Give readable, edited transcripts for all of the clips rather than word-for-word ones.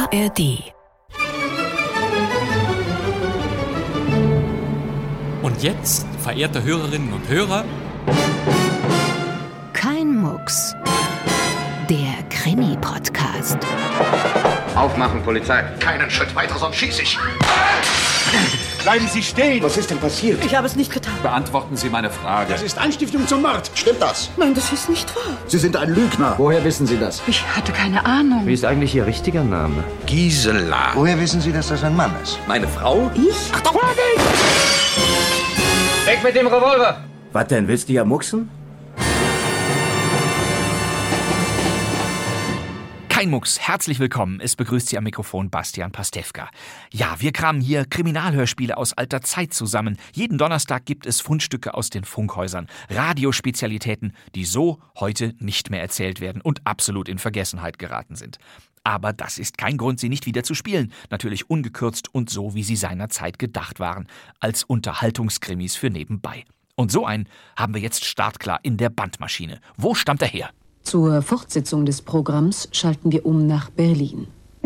ARD. Und jetzt, verehrte Hörerinnen und Hörer, Kein Mucks. Der Krimi-Podcast. Aufmachen, Polizei. Keinen Schritt weiter, sonst schieße ich. Bleiben Sie stehen! Was ist denn passiert? Ich habe es nicht getan. Beantworten Sie meine Frage. Das ist Anstiftung zum Mord. Stimmt das? Nein, das ist nicht wahr. Sie sind ein Lügner. Woher wissen Sie das? Ich hatte keine Ahnung. Wie ist eigentlich Ihr richtiger Name? Gisela. Woher wissen Sie, dass das ein Mann ist? Meine Frau? Ich? Achtung! Weg mit dem Revolver! Was denn, willst du ja mucksen? kein Mucks, herzlich willkommen. Es begrüßt Sie am Mikrofon Bastian Pastewka. Ja, wir kramen hier Kriminalhörspiele aus alter Zeit zusammen. Jeden Donnerstag gibt es Fundstücke aus den Funkhäusern, Radiospezialitäten, die so heute nicht mehr erzählt werden und absolut in Vergessenheit geraten sind. Aber das ist kein Grund, sie nicht wieder zu spielen. Natürlich ungekürzt und so, wie sie seinerzeit gedacht waren, als Unterhaltungskrimis für nebenbei. Und so einen haben wir jetzt startklar in der Bandmaschine. Wo stammt er her? Zur Fortsetzung des Programms schalten wir um nach Berlin.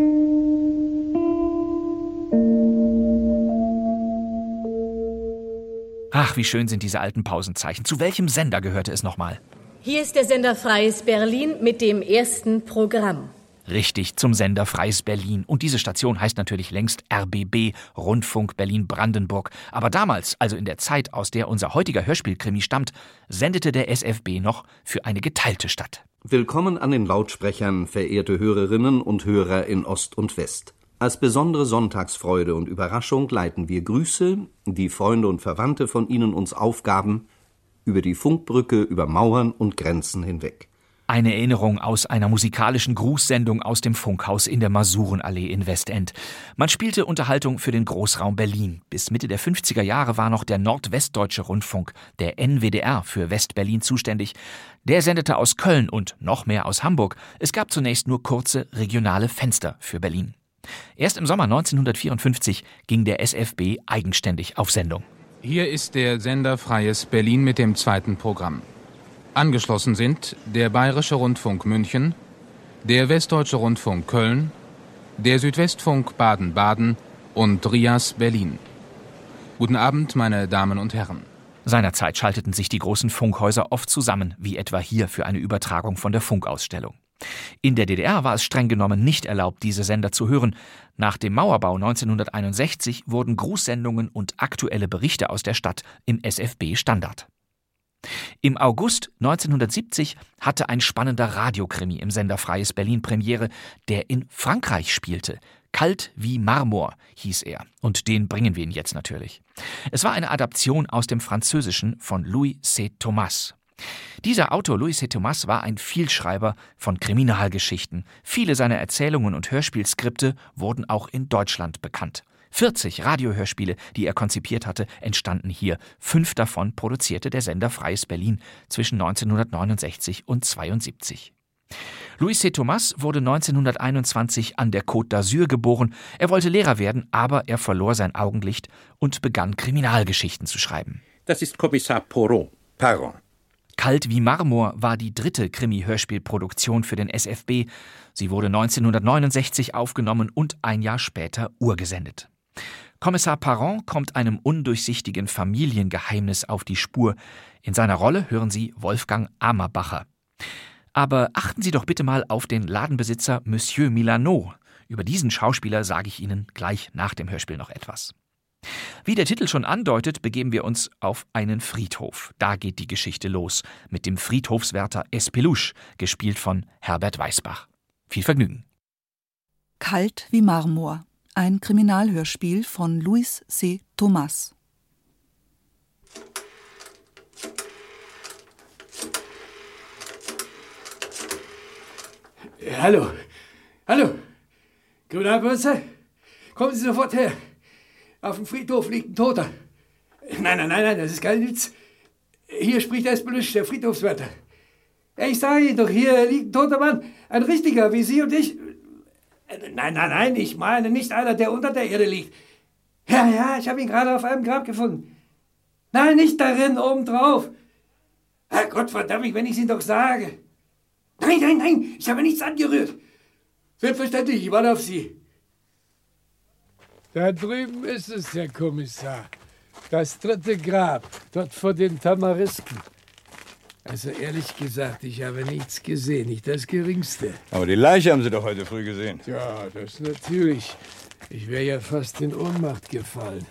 Ach, wie schön sind diese alten Pausenzeichen. Zu welchem Sender gehörte es nochmal? Hier ist der Sender Freies Berlin mit dem ersten Programm. Richtig, zum Sender Freies Berlin. Und diese Station heißt natürlich längst RBB, Rundfunk Berlin-Brandenburg. Aber damals, also in der Zeit, aus der unser heutiger Hörspielkrimi stammt, sendete der SFB noch für eine geteilte Stadt. Willkommen an den Lautsprechern, verehrte Hörerinnen und Hörer in Ost und West. Als besondere Sonntagsfreude und Überraschung leiten wir Grüße, die Freunde und Verwandte von Ihnen uns aufgaben, über die Funkbrücke, über Mauern und Grenzen hinweg. Eine Erinnerung aus einer musikalischen Grußsendung aus dem Funkhaus in der Masurenallee in Westend. Man spielte Unterhaltung für den Großraum Berlin. Bis Mitte der 50er Jahre war noch der Nordwestdeutsche Rundfunk, der NWDR, für Westberlin zuständig. Der sendete aus Köln und noch mehr aus Hamburg. Es gab zunächst nur kurze regionale Fenster für Berlin. Erst im Sommer 1954 ging der SFB eigenständig auf Sendung. Hier ist der Sender Freies Berlin mit dem zweiten Programm. Angeschlossen sind der Bayerische Rundfunk München, der Westdeutsche Rundfunk Köln, der Südwestfunk Baden-Baden und RIAS Berlin. Guten Abend, meine Damen und Herren. Seinerzeit schalteten sich die großen Funkhäuser oft zusammen, wie etwa hier für eine Übertragung von der Funkausstellung. In der DDR war es streng genommen nicht erlaubt, diese Sender zu hören. Nach dem Mauerbau 1961 wurden Grußsendungen und aktuelle Berichte aus der Stadt im SFB Standard. Im August 1970 hatte ein spannender Radiokrimi im Sender Freies Berlin Premiere, der in Frankreich spielte. Kalt wie Marmor hieß er. Und den bringen wir Ihnen jetzt natürlich. Es war eine Adaption aus dem Französischen von Louis C. Thomas. Dieser Autor Louis C. Thomas war ein Vielschreiber von Kriminalgeschichten. Viele seiner Erzählungen und Hörspielskripte wurden auch in Deutschland bekannt. 40 Radiohörspiele, die er konzipiert hatte, entstanden hier. 5 davon produzierte der Sender Freies Berlin zwischen 1969 und 1972. Louis C. Thomas wurde 1921 an der Côte d'Azur geboren. Er wollte Lehrer werden, aber er verlor sein Augenlicht und begann Kriminalgeschichten zu schreiben. Das ist Kommissar Poirot. Pardon. Kalt wie Marmor war die dritte Krimi-Hörspielproduktion für den SFB. Sie wurde 1969 aufgenommen und ein Jahr später urgesendet. Kommissar Parent kommt einem undurchsichtigen Familiengeheimnis auf die Spur. In seiner Rolle hören Sie Wolfgang Amerbacher. Aber achten Sie doch bitte mal auf den Ladenbesitzer Monsieur Milano. Über diesen Schauspieler sage ich Ihnen gleich nach dem Hörspiel noch etwas. Wie der Titel schon andeutet, begeben wir uns auf einen Friedhof. Da geht die Geschichte los mit dem Friedhofswärter Espeluche, gespielt von Herbert Weißbach. Viel Vergnügen. Kalt wie Marmor. Ein Kriminalhörspiel von Louis C. Thomas. Hallo. Hallo. Kriminalpolizei? Kommen Sie sofort her. Auf dem Friedhof liegt ein Toter. Nein, das ist kein Witz. Hier spricht Espeluche, der Friedhofswärter. Ja, ich sage Ihnen doch, hier liegt ein toter Mann. Ein richtiger, wie Sie und ich. Nein, ich meine nicht einer, der unter der Erde liegt. Ja, ich habe ihn gerade auf einem Grab gefunden. Nein, nicht darin, obendrauf. Herrgott verdammt mich, wenn ich es Ihnen doch sage. Nein, ich habe nichts angerührt. Selbstverständlich, ich warte auf Sie. Da drüben ist es, Herr Kommissar. Das 3. Grab, dort vor den Tamarisken. Also ehrlich gesagt, ich habe nichts gesehen, nicht das Geringste. Aber die Leiche haben Sie doch heute früh gesehen. Ja, das natürlich. Ich wäre ja fast in Ohnmacht gefallen.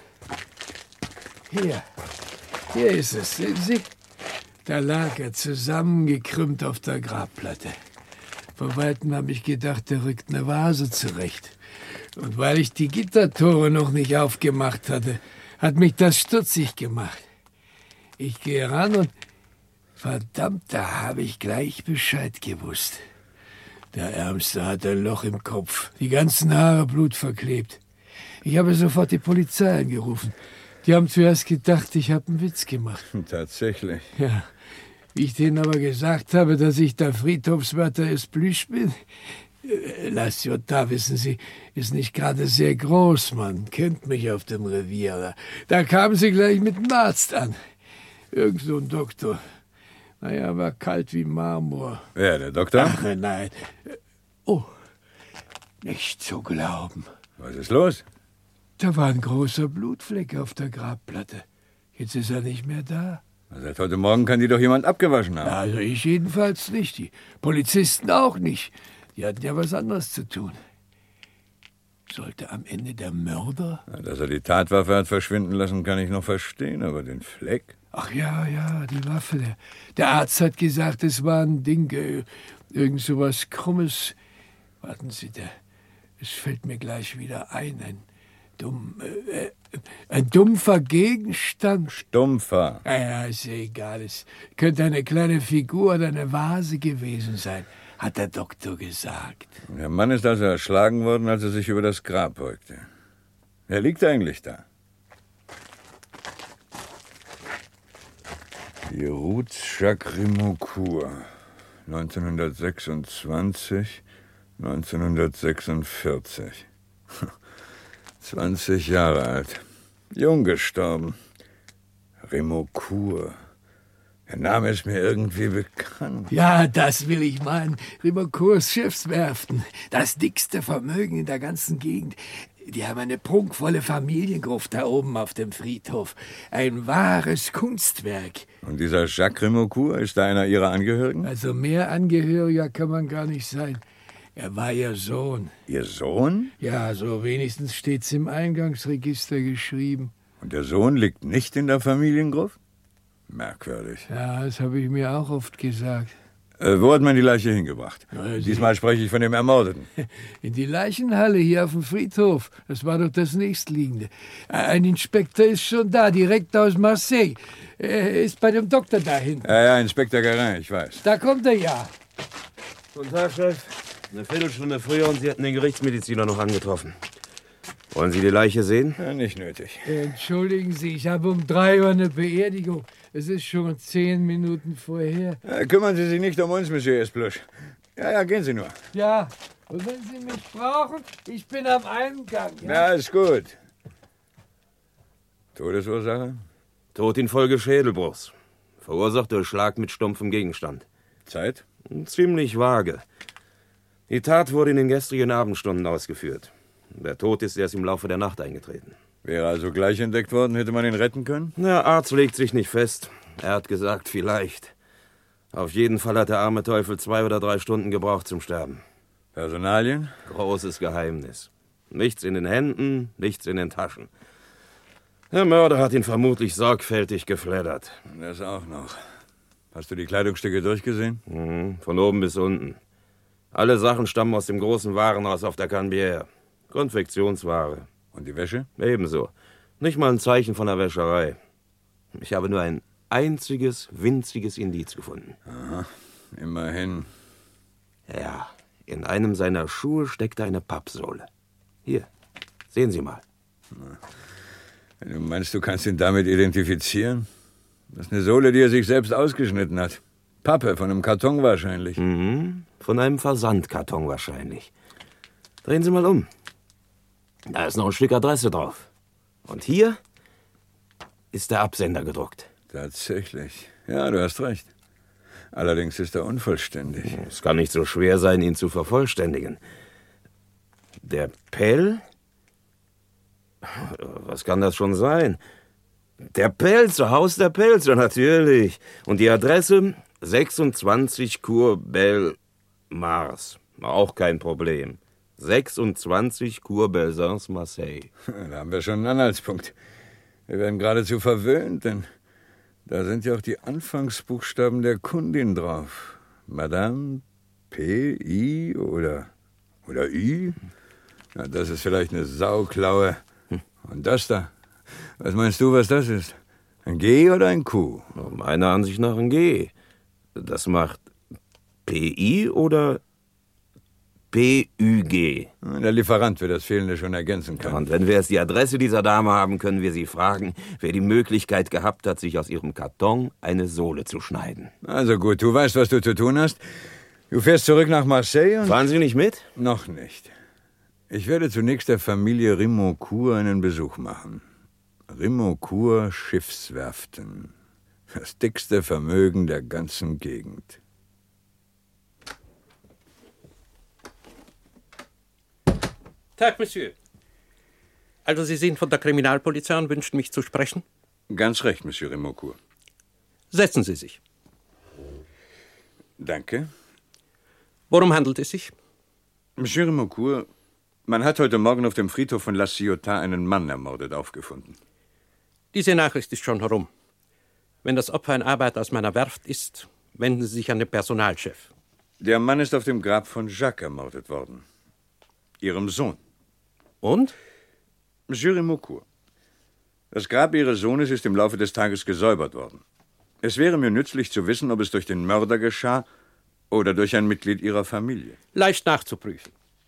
Hier ist es, sehen Sie? Da lag er zusammengekrümmt auf der Grabplatte. Vor Weitem habe ich gedacht, er rückt eine Vase zurecht. Und weil ich die Gittertore noch nicht aufgemacht hatte, hat mich das stutzig gemacht. Ich gehe ran und verdammt, da habe ich gleich Bescheid gewusst. Der Ärmste hat ein Loch im Kopf, die ganzen Haare blutverklebt. Ich habe sofort die Polizei angerufen. Die haben zuerst gedacht, ich habe einen Witz gemacht. Tatsächlich. Ja, wie ich denen aber gesagt habe, dass ich der Friedhofswärter Esplüsch bin. La Ciotat, wissen Sie, ist nicht gerade sehr groß, man kennt mich auf dem Revier. Da kamen sie gleich mit dem Arzt an. Irgend so ein Doktor. Naja, war kalt wie Marmor. Wer, der Doktor? Ach, nein. Oh, nicht zu glauben. Was ist los? Da war ein großer Blutfleck auf der Grabplatte. Jetzt ist er nicht mehr da. Seit heute Morgen kann die doch jemand abgewaschen haben. Also ich jedenfalls nicht. Die Polizisten auch nicht. Die hatten ja was anderes zu tun. Sollte am Ende der Mörder? Ja, dass er die Tatwaffe hat verschwinden lassen, kann ich noch verstehen, aber den Fleck? Ach ja, die Waffe. Der Arzt hat gesagt, es war ein Ding, irgend so was Krummes. Warten Sie, es fällt mir gleich wieder ein dumpfer Gegenstand. Stumpfer. Ja, ist ja egal. Es könnte eine kleine Figur oder eine Vase gewesen sein, hat der Doktor gesagt. Der Mann ist also erschlagen worden, als er sich über das Grab beugte. Wer liegt eigentlich da? Yerouz Jacques Rimoncourt, 1926, 1946. 20 Jahre alt. Jung gestorben. Rimoncourt. Der Name ist mir irgendwie bekannt. Ja, das will ich meinen. Rimoncourts Schiffswerften. Das dickste Vermögen in der ganzen Gegend. Die haben eine prunkvolle Familiengruft da oben auf dem Friedhof. Ein wahres Kunstwerk. Und dieser Jacques Rimoncourt, ist da einer Ihrer Angehörigen? Also mehr Angehöriger kann man gar nicht sein. Er war ihr Sohn. Ihr Sohn? Ja, so wenigstens steht's im Eingangsregister geschrieben. Und der Sohn liegt nicht in der Familiengruft? Merkwürdig. Ja, das habe ich mir auch oft gesagt. Wo hat man die Leiche hingebracht? Diesmal spreche ich von dem Ermordeten. In die Leichenhalle hier auf dem Friedhof. Das war doch das nächstliegende. Ein Inspektor ist schon da, direkt aus Marseille. Er ist bei dem Doktor dahin. Ja, Inspektor Garin, ich weiß. Da kommt er ja. Guten Tag, Chef. Eine Viertelstunde früher und Sie hatten den Gerichtsmediziner noch angetroffen. Wollen Sie die Leiche sehen? Ja, nicht nötig. Entschuldigen Sie, ich habe um 3 Uhr eine Beerdigung. Es ist schon 10 Minuten vorher. Ja, kümmern Sie sich nicht um uns, Monsieur Esplüsch. Ja, gehen Sie nur. Ja, und wenn Sie mich brauchen, ich bin am Eingang. Ja, ist gut. Todesursache? Tod infolge Schädelbruchs. Verursacht durch Schlag mit stumpfem Gegenstand. Zeit? Ziemlich vage. Die Tat wurde in den gestrigen Abendstunden ausgeführt. Der Tod ist erst im Laufe der Nacht eingetreten. Wäre also gleich entdeckt worden, hätte man ihn retten können? Der Arzt legt sich nicht fest. Er hat gesagt, vielleicht. Auf jeden Fall hat der arme Teufel 2 oder 3 Stunden gebraucht zum Sterben. Personalien? Großes Geheimnis. Nichts in den Händen, nichts in den Taschen. Der Mörder hat ihn vermutlich sorgfältig gefleddert. Das auch noch. Hast du die Kleidungsstücke durchgesehen? Von oben bis unten. Alle Sachen stammen aus dem großen Warenhaus auf der Canebière. Konfektionsware. Und die Wäsche? Ebenso. Nicht mal ein Zeichen von der Wäscherei. Ich habe nur ein einziges, winziges Indiz gefunden. Aha, immerhin. Ja, in einem seiner Schuhe steckte eine Pappsohle. Hier, sehen Sie mal. Wenn du meinst, du kannst ihn damit identifizieren? Das ist eine Sohle, die er sich selbst ausgeschnitten hat. Pappe, von einem Karton wahrscheinlich. Von einem Versandkarton wahrscheinlich. Drehen Sie mal um. Da ist noch ein Stück Adresse drauf. Und hier ist der Absender gedruckt. Tatsächlich. Ja, du hast recht. Allerdings ist er unvollständig. Es kann nicht so schwer sein, ihn zu vervollständigen. Der Pell Was kann das schon sein? Der Pelzer, Haus der Pelzer, natürlich. Und die Adresse 26 Cour Belle Mars. Auch kein Problem. 26 Cour Belzins, Marseille. Da haben wir schon einen Anhaltspunkt. Wir werden geradezu verwöhnt, denn da sind ja auch die Anfangsbuchstaben der Kundin drauf. Madame P.I. oder I. Na, das ist vielleicht eine Sauklaue. Und das da? Was meinst du, was das ist? Ein G oder ein Q? Meiner Ansicht nach ein G. Das macht P.I. oder P.U.G. Der Lieferant wird das Fehlende schon ergänzen können. Und wenn wir jetzt die Adresse dieser Dame haben, können wir sie fragen, wer die Möglichkeit gehabt hat, sich aus ihrem Karton eine Sohle zu schneiden. Also gut, du weißt, was du zu tun hast. Du fährst zurück nach Marseille und... Fahren Sie nicht mit? Noch nicht. Ich werde zunächst der Familie Rimoncourt einen Besuch machen. Rimoncourt Schiffswerften. Das dickste Vermögen der ganzen Gegend. Tag, Monsieur. Also Sie sind von der Kriminalpolizei und wünschen mich zu sprechen? Ganz recht, Monsieur Rimoncourt. Setzen Sie sich. Danke. Worum handelt es sich? Monsieur Rimoncourt, man hat heute Morgen auf dem Friedhof von La Ciotat einen Mann ermordet aufgefunden. Diese Nachricht ist schon herum. Wenn das Opfer ein Arbeiter aus meiner Werft ist, wenden Sie sich an den Personalchef. Der Mann ist auf dem Grab von Jacques ermordet worden. Ihrem Sohn. Und? Monsieur Rimoncourt, das Grab Ihres Sohnes ist im Laufe des Tages gesäubert worden. Es wäre mir nützlich zu wissen, ob es durch den Mörder geschah oder durch ein Mitglied Ihrer Familie. Leicht nachzuprüfen.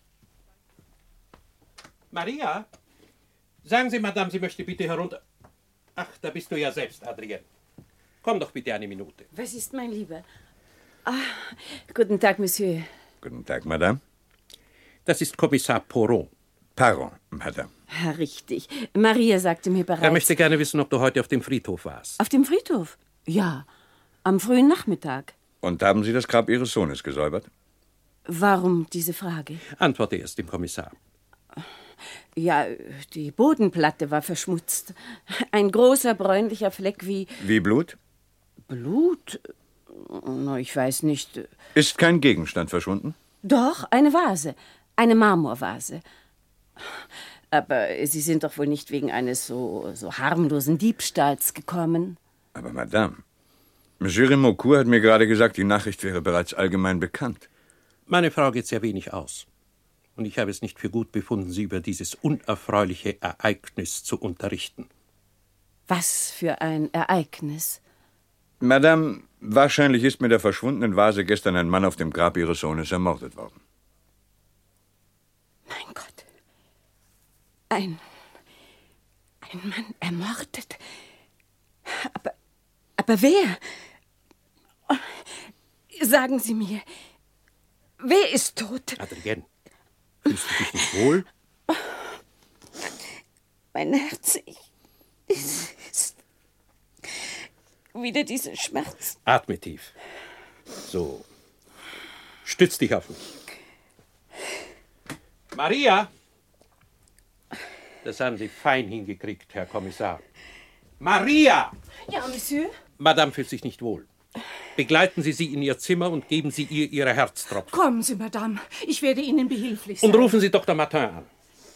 Maria, sagen Sie, Madame, sie möchte bitte herunter... Ach, da bist du ja selbst, Adrienne. Komm doch bitte eine Minute. Was ist, mein Lieber? Guten Tag, Monsieur. Guten Tag, Madame. Das ist Kommissar Poron. Pardon, Madame. Ja, richtig. Maria sagte mir bereits... Er möchte gerne wissen, ob du heute auf dem Friedhof warst. Auf dem Friedhof? Ja, am frühen Nachmittag. Und haben Sie das Grab Ihres Sohnes gesäubert? Warum diese Frage? Antworte erst dem Kommissar. Ja, die Bodenplatte war verschmutzt. Ein großer bräunlicher Fleck wie... Wie Blut? Blut? Na, ich weiß nicht. Ist kein Gegenstand verschwunden? Doch, eine Vase. Eine Marmorvase. Aber Sie sind doch wohl nicht wegen eines so harmlosen Diebstahls gekommen. Aber Madame, Monsieur Rimoncourt hat mir gerade gesagt, die Nachricht wäre bereits allgemein bekannt. Meine Frau geht sehr wenig aus. Und ich habe es nicht für gut befunden, Sie über dieses unerfreuliche Ereignis zu unterrichten. Was für ein Ereignis? Madame, wahrscheinlich ist mit der verschwundenen Vase gestern ein Mann auf dem Grab Ihres Sohnes ermordet worden. Mein Gott. Ein Mann ermordet? Aber wer? Sagen Sie mir, wer ist tot? Adrienne, fühlst du dich nicht wohl? Mein Herz, ist wieder dieser Schmerz. Atme tief. So. Stütz dich auf mich. Maria! Das haben Sie fein hingekriegt, Herr Kommissar. Maria! Ja, Monsieur? Madame fühlt sich nicht wohl. Begleiten Sie sie in ihr Zimmer und geben Sie ihr ihre Herztropfen. Kommen Sie, Madame. Ich werde Ihnen behilflich sein. Und rufen Sie Dr. Martin an.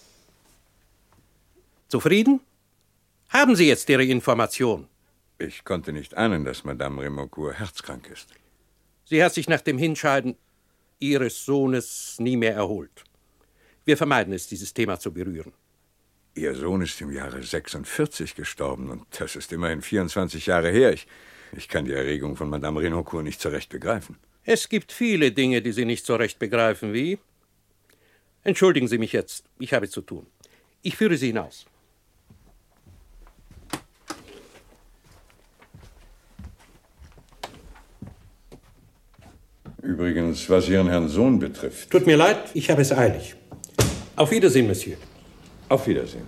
Zufrieden? Haben Sie jetzt Ihre Information? Ich konnte nicht ahnen, dass Madame Rimoncourt herzkrank ist. Sie hat sich nach dem Hinscheiden Ihres Sohnes nie mehr erholt. Wir vermeiden es, dieses Thema zu berühren. Ihr Sohn ist im Jahre 46 gestorben und das ist immerhin 24 Jahre her. Ich kann die Erregung von Madame Rimoncourt nicht so recht begreifen. Es gibt viele Dinge, die Sie nicht so recht begreifen, wie... Entschuldigen Sie mich jetzt, ich habe zu tun. Ich führe Sie hinaus. Übrigens, was Ihren Herrn Sohn betrifft... Tut mir leid, ich habe es eilig. Auf Wiedersehen, Monsieur. Auf Wiedersehen.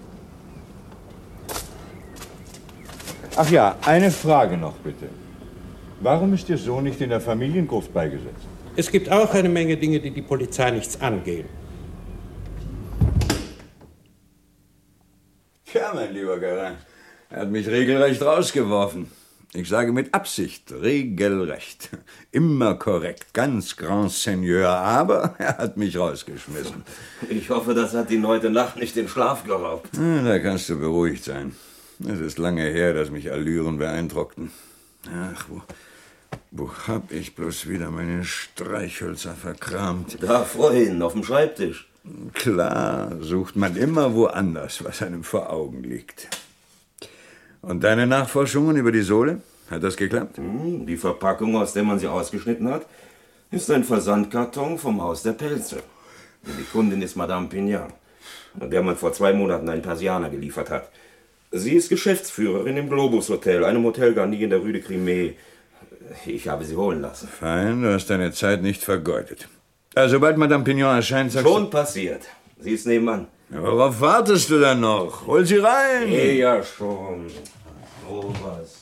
Ach ja, eine Frage noch bitte. Warum ist Ihr Sohn nicht in der Familiengruft beigesetzt? Es gibt auch eine Menge Dinge, die die Polizei nichts angehen. Ja, mein lieber Garin. Er hat mich regelrecht rausgeworfen. Ich sage mit Absicht, regelrecht. Immer korrekt, ganz Grand Seigneur, aber er hat mich rausgeschmissen. Ich hoffe, das hat Ihnen heute Nacht nicht den Schlaf geraubt. Da kannst du beruhigt sein. Es ist lange her, dass mich Allüren beeindruckten. Ach, wo hab ich bloß wieder meine Streichhölzer verkramt? Da vorhin, auf dem Schreibtisch. Klar, sucht man immer woanders, was einem vor Augen liegt. Und deine Nachforschungen über die Sohle? Hat das geklappt? Die Verpackung, aus der man sie ausgeschnitten hat, ist ein Versandkarton vom Haus der Pelze. Die Kundin ist Madame Pignon, der man vor 2 Monaten einen Persianer geliefert hat. Sie ist Geschäftsführerin im Globus Hotel, einem Hotel Garni in der Rue de Crimée. Ich habe sie holen lassen. Fein, du hast deine Zeit nicht vergeudet. Also, sobald Madame Pignon erscheint, sagst du... Schon passiert. Sie ist nebenan. Ja, worauf wartest du dann noch? Hol sie rein! Ja, schon. Oh, was?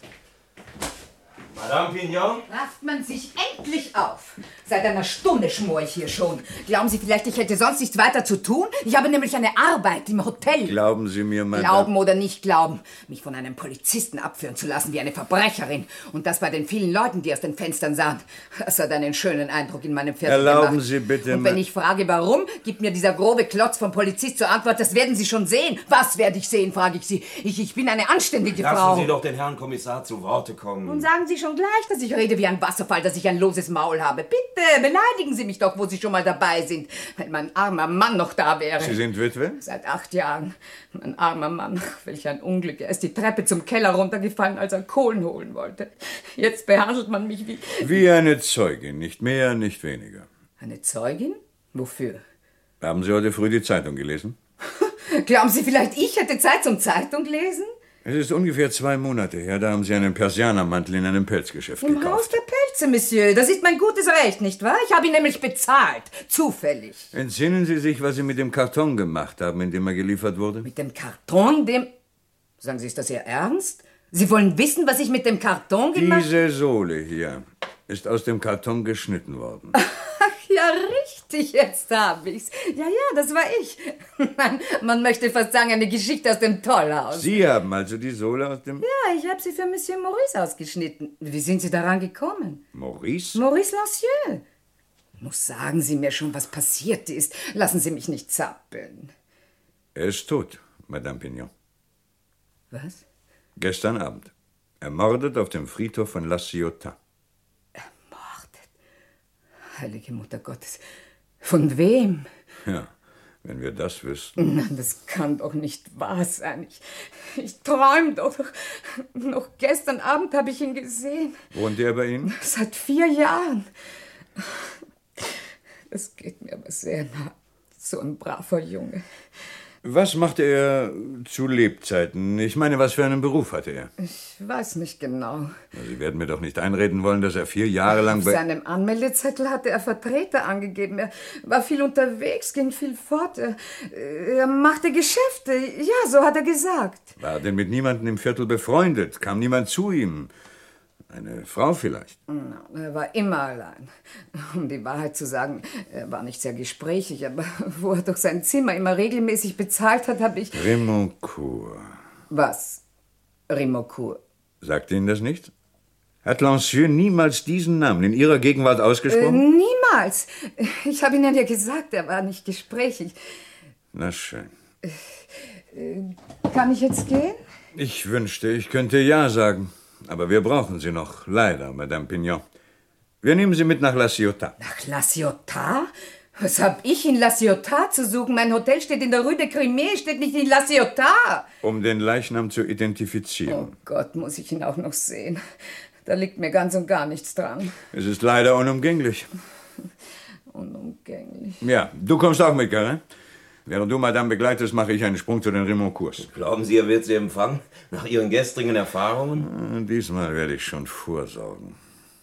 Madame Pignon? Rafft man sich endlich auf. Seit einer Stunde schmor ich hier schon. Glauben Sie vielleicht, ich hätte sonst nichts weiter zu tun? Ich habe nämlich eine Arbeit im Hotel. Glauben Sie mir, Madame... Glauben oder nicht glauben, mich von einem Polizisten abführen zu lassen wie eine Verbrecherin. Und das bei den vielen Leuten, die aus den Fenstern sahen. Das hat einen schönen Eindruck in meinem Viertel gemacht. Erlauben Sie bitte... Und wenn ich frage, warum, gibt mir dieser grobe Klotz vom Polizist zur Antwort, das werden Sie schon sehen. Was werde ich sehen, frage ich Sie. Ich bin eine anständige Frau. Lassen Sie doch den Herrn Kommissar zu Worte kommen. Und sagen Sie schon gleich, dass ich rede wie ein Wasserfall, dass ich ein loses Maul habe. Bitte, beleidigen Sie mich doch, wo Sie schon mal dabei sind. Wenn mein armer Mann noch da wäre. Sie sind Witwe? Seit 8 Jahren. Mein armer Mann, welch ein Unglück. Er ist die Treppe zum Keller runtergefallen, als er Kohlen holen wollte. Jetzt behandelt man mich wie... Wie eine Zeugin, nicht mehr, nicht weniger. Eine Zeugin? Wofür? Haben Sie heute früh die Zeitung gelesen? Glauben Sie vielleicht, ich hätte Zeit zum Zeitung lesen? Es ist ungefähr 2 Monate her, da haben Sie einen Persianermantel in einem Pelzgeschäft gekauft. Im Haus der Pelze, Monsieur. Das ist mein gutes Recht, nicht wahr? Ich habe ihn nämlich bezahlt. Zufällig. Entsinnen Sie sich, was Sie mit dem Karton gemacht haben, in dem er geliefert wurde? Mit dem Karton, Sagen Sie, ist das Ihr Ernst? Sie wollen wissen, was ich mit dem Karton gemacht habe? Diese Sohle hier ist aus dem Karton geschnitten worden. Ja, richtig, jetzt habe ich's. Ja, das war ich. Man möchte fast sagen, eine Geschichte aus dem Tollhaus. Sie haben also die Sohle aus dem... Ja, ich habe sie für Monsieur Maurice ausgeschnitten. Wie sind Sie daran gekommen? Maurice? Maurice Lancieux. Muss sagen Sie mir schon, was passiert ist. Lassen Sie mich nicht zappeln. Er ist tot, Madame Pignon. Was? Gestern Abend. Ermordet auf dem Friedhof von La Ciotat. Heilige Mutter Gottes. Von wem? Ja, wenn wir das wüssten. Nein, das kann doch nicht wahr sein. Ich träume doch. Noch gestern Abend habe ich ihn gesehen. Wohnt er bei Ihnen? Seit 4 Jahren. Das geht mir aber sehr nah. So ein braver Junge. Was machte er zu Lebzeiten? Ich meine, was für einen Beruf hatte er? Ich weiß nicht genau. Sie werden mir doch nicht einreden wollen, dass er 4 Jahre lang Auf seinem Anmeldezettel hatte er Vertreter angegeben. Er war viel unterwegs, ging viel fort. Er machte Geschäfte. Ja, so hat er gesagt. War er denn mit niemandem im Viertel befreundet? Kam niemand zu ihm? Eine Frau vielleicht? Er war immer allein. Um die Wahrheit zu sagen, er war nicht sehr gesprächig, aber wo er doch sein Zimmer immer regelmäßig bezahlt hat, habe ich... Rimoncourt. Was? Rimoncourt? Sagt Ihnen das nicht? Hat Lancieux niemals diesen Namen in Ihrer Gegenwart ausgesprochen? Niemals. Ich habe Ihnen ja gesagt, er war nicht gesprächig. Na schön. Kann ich jetzt gehen? Ich wünschte, ich könnte ja sagen. Aber wir brauchen Sie noch, leider, Madame Pignon. Wir nehmen Sie mit nach La Ciotat. Nach La Ciotat? Was hab ich in La Ciotat zu suchen? Mein Hotel steht in der Rue de Crimée, steht nicht in La Ciotat. Um den Leichnam zu identifizieren. Oh Gott, muss ich ihn auch noch sehen. Da liegt mir ganz und gar nichts dran. Es ist leider unumgänglich. Unumgänglich. Ja, du kommst auch mit, Garin. Während du Madame begleitest, mache ich einen Sprung zu den Rimoncourts. Glauben Sie, er wird Sie empfangen? Nach Ihren gestrigen Erfahrungen? Diesmal werde ich schon vorsorgen.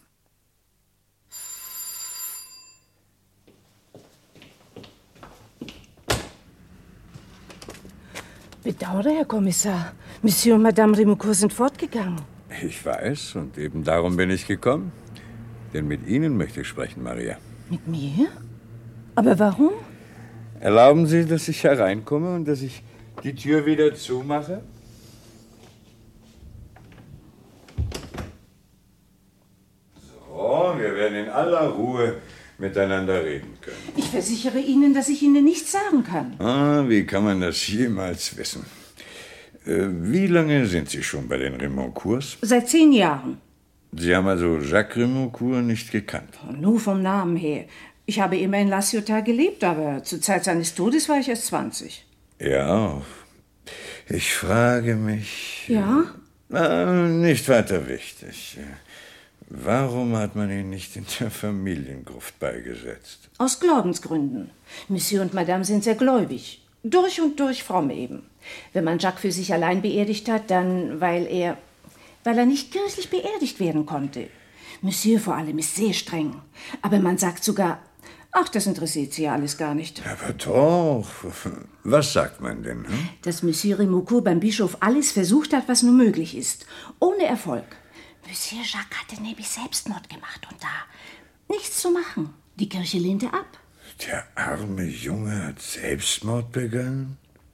Bedauere, Herr Kommissar. Monsieur und Madame Rimoncourt sind fortgegangen. Ich weiß, und eben darum bin ich gekommen. Denn mit Ihnen möchte ich sprechen, Maria. Mit mir? Aber warum? Erlauben Sie, dass ich hereinkomme und dass ich Die Tür wieder zumache? So, wir werden in aller Ruhe miteinander reden können. Ich versichere Ihnen, dass ich Ihnen nichts sagen kann. Wie kann man das jemals wissen? Wie lange sind Sie schon bei den Remoncourts? Seit 10 Jahren. Sie haben also Jacques Remoncourt nicht gekannt? Nur vom Namen her. Ich habe immer in La Ciotat gelebt, aber zur Zeit seines Todes war ich erst 20. Ja auch. Ich frage mich... Ja? Nicht weiter wichtig. Warum hat man ihn nicht in der Familiengruft beigesetzt? Aus Glaubensgründen. Monsieur und Madame sind sehr gläubig. Durch und durch fromm eben. Wenn man Jacques für sich allein beerdigt hat, dann weil er nicht kirchlich beerdigt werden konnte. Monsieur vor allem ist sehr streng. Aber man sagt sogar, ach, das interessiert Sie alles gar nicht. Aber doch. Was sagt man denn? Dass Monsieur Remoncourt beim Bischof alles versucht hat, was nur möglich ist. Ohne Erfolg. Monsieur Jacques hatte nämlich Selbstmord gemacht und da nichts zu machen. Die Kirche lehnte ab. Der arme Junge hat Selbstmord begangen?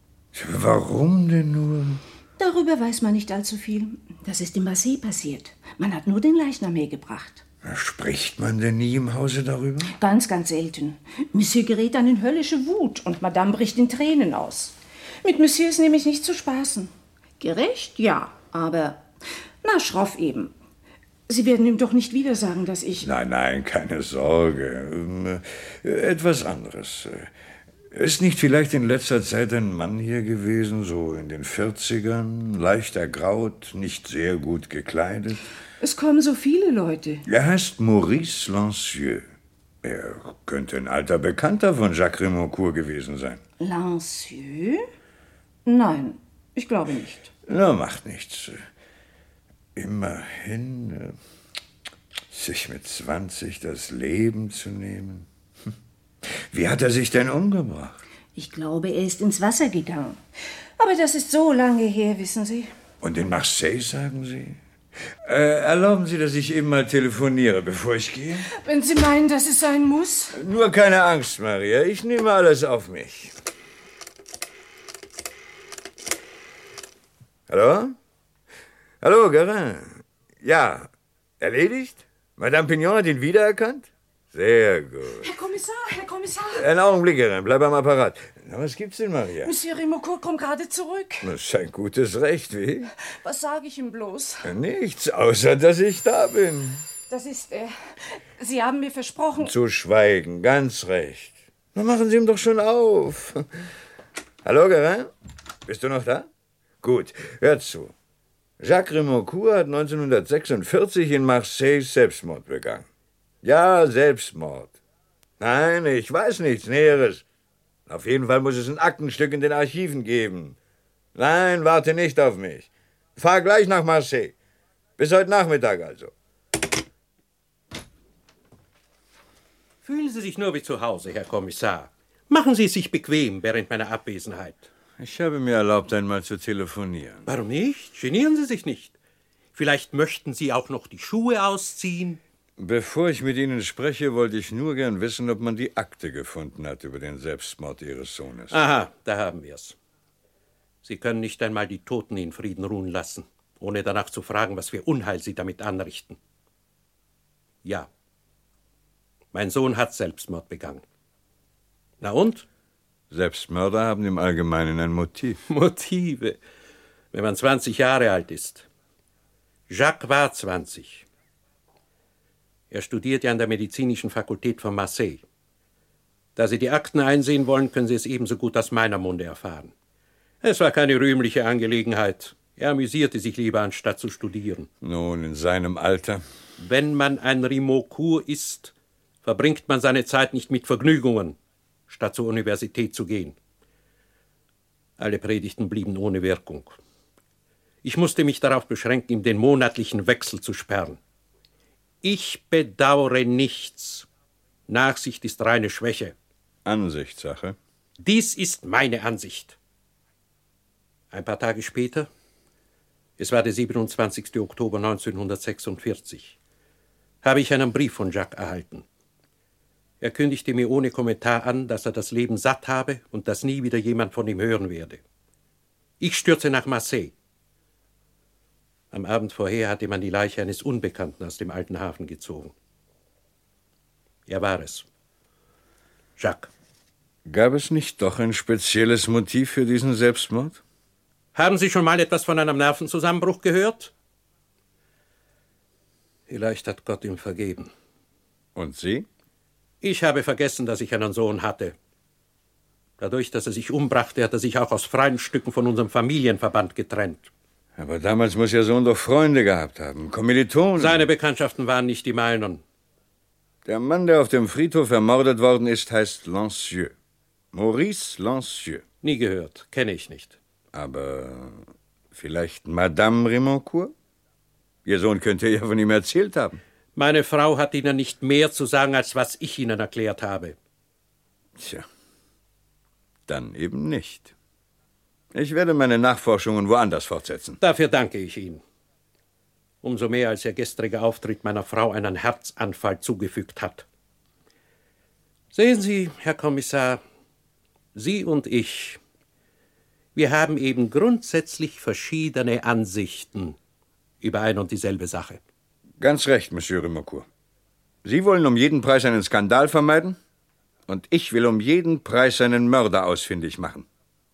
Warum denn nur? Darüber weiß man nicht allzu viel. Das ist in Marseille passiert. Man hat nur den Leichnam hergebracht. Spricht man denn nie im Hause darüber? Ganz, ganz selten. Monsieur gerät dann in höllische Wut und Madame bricht in Tränen aus. Mit Monsieur ist nämlich nicht zu spaßen. Gerecht, ja, aber schroff eben. Sie werden ihm doch nicht wieder sagen, dass ich... Nein, keine Sorge. Etwas anderes. Ist nicht vielleicht in letzter Zeit ein Mann hier gewesen, so in den 40ern, leicht ergraut, nicht sehr gut gekleidet? Es kommen so viele Leute. Er heißt Maurice Lancieux. Er könnte ein alter Bekannter von Jacques Remoncourt gewesen sein. Lancieux? Nein, ich glaube nicht. Na, macht nichts. Immerhin, sich mit 20 das Leben zu nehmen. Wie hat er sich denn umgebracht? Ich glaube, er ist ins Wasser gegangen. Aber das ist so lange her, wissen Sie. Und in Marseille, sagen Sie? Erlauben Sie, dass ich eben mal telefoniere, bevor ich gehe? Wenn Sie meinen, dass es sein muss. Nur keine Angst, Maria. Ich nehme alles auf mich. Hallo? Hallo, Guérin. Ja, erledigt? Madame Pignon hat ihn wiedererkannt? Sehr gut. Herr Kommissar. Einen Augenblick, Guérin, bleib am Apparat. Na, was gibt's denn, Maria? Monsieur Remoncourt kommt gerade zurück. Das ist ein gutes Recht, wie? Was sage ich ihm bloß? Nichts, außer dass ich da bin. Das ist er. Sie haben mir versprochen... Zu schweigen, ganz recht. Na, machen Sie ihm doch schon auf. Hallo, Guérin? Bist du noch da? Gut, hör zu. Jacques Remoncourt hat 1946 in Marseille Selbstmord begangen. Ja, Selbstmord. Nein, ich weiß nichts Näheres. Auf jeden Fall muss es ein Aktenstück in den Archiven geben. Nein, warte nicht auf mich. Fahr gleich nach Marseille. Bis heute Nachmittag also. Fühlen Sie sich nur wie zu Hause, Herr Kommissar. Machen Sie es sich bequem während meiner Abwesenheit. Ich habe mir erlaubt, einmal zu telefonieren. Warum nicht? Genieren Sie sich nicht. Vielleicht möchten Sie auch noch die Schuhe ausziehen? Bevor ich mit Ihnen spreche, wollte ich nur gern wissen, ob man die Akte gefunden hat über den Selbstmord Ihres Sohnes. Aha, da haben wir es. Sie können nicht einmal die Toten in Frieden ruhen lassen, ohne danach zu fragen, was für Unheil Sie damit anrichten. Ja, mein Sohn hat Selbstmord begangen. Na und? Selbstmörder haben im Allgemeinen ein Motiv. Motive, wenn man 20 Jahre alt ist. Jacques war 20. Er studierte an der medizinischen Fakultät von Marseille. Da Sie die Akten einsehen wollen, können Sie es ebenso gut aus meiner Munde erfahren. Es war keine rühmliche Angelegenheit. Er amüsierte sich lieber, anstatt zu studieren. Nun, in seinem Alter. Wenn man ein Remoncourt ist, verbringt man seine Zeit nicht mit Vergnügungen, statt zur Universität zu gehen. Alle Predigten blieben ohne Wirkung. Ich musste mich darauf beschränken, ihm den monatlichen Wechsel zu sperren. Ich bedauere nichts. Nachsicht ist reine Schwäche. Ansichtssache. Dies ist meine Ansicht. Ein paar Tage später, es war der 27. Oktober 1946, habe ich einen Brief von Jacques erhalten. Er kündigte mir ohne Kommentar an, dass er das Leben satt habe und dass nie wieder jemand von ihm hören werde. Ich stürze nach Marseille. Am Abend vorher hatte man die Leiche eines Unbekannten aus dem alten Hafen gezogen. Er war es. Jacques. Gab es nicht doch ein spezielles Motiv für diesen Selbstmord? Haben Sie schon mal etwas von einem Nervenzusammenbruch gehört? Vielleicht hat Gott ihm vergeben. Und Sie? Ich habe vergessen, dass ich einen Sohn hatte. Dadurch, dass er sich umbrachte, hat er sich auch aus freien Stücken von unserem Familienverband getrennt. Aber damals muss Ihr Sohn doch Freunde gehabt haben, Kommilitonen. Seine Bekanntschaften waren nicht die meinen. Der Mann, der auf dem Friedhof ermordet worden ist, heißt Lancieux. Maurice Lancieux. Nie gehört, kenne ich nicht. Aber vielleicht Madame Rimoncourt? Ihr Sohn könnte ja von ihm erzählt haben. Meine Frau hat Ihnen nicht mehr zu sagen, als was ich Ihnen erklärt habe. Tja, dann eben nicht. Ich werde meine Nachforschungen woanders fortsetzen. Dafür danke ich Ihnen. Umso mehr, als Ihr gestriger Auftritt meiner Frau einen Herzanfall zugefügt hat. Sehen Sie, Herr Kommissar, Sie und ich, wir haben eben grundsätzlich verschiedene Ansichten über ein und dieselbe Sache. Ganz recht, Monsieur Rimoncourt. Sie wollen um jeden Preis einen Skandal vermeiden und ich will um jeden Preis einen Mörder ausfindig machen.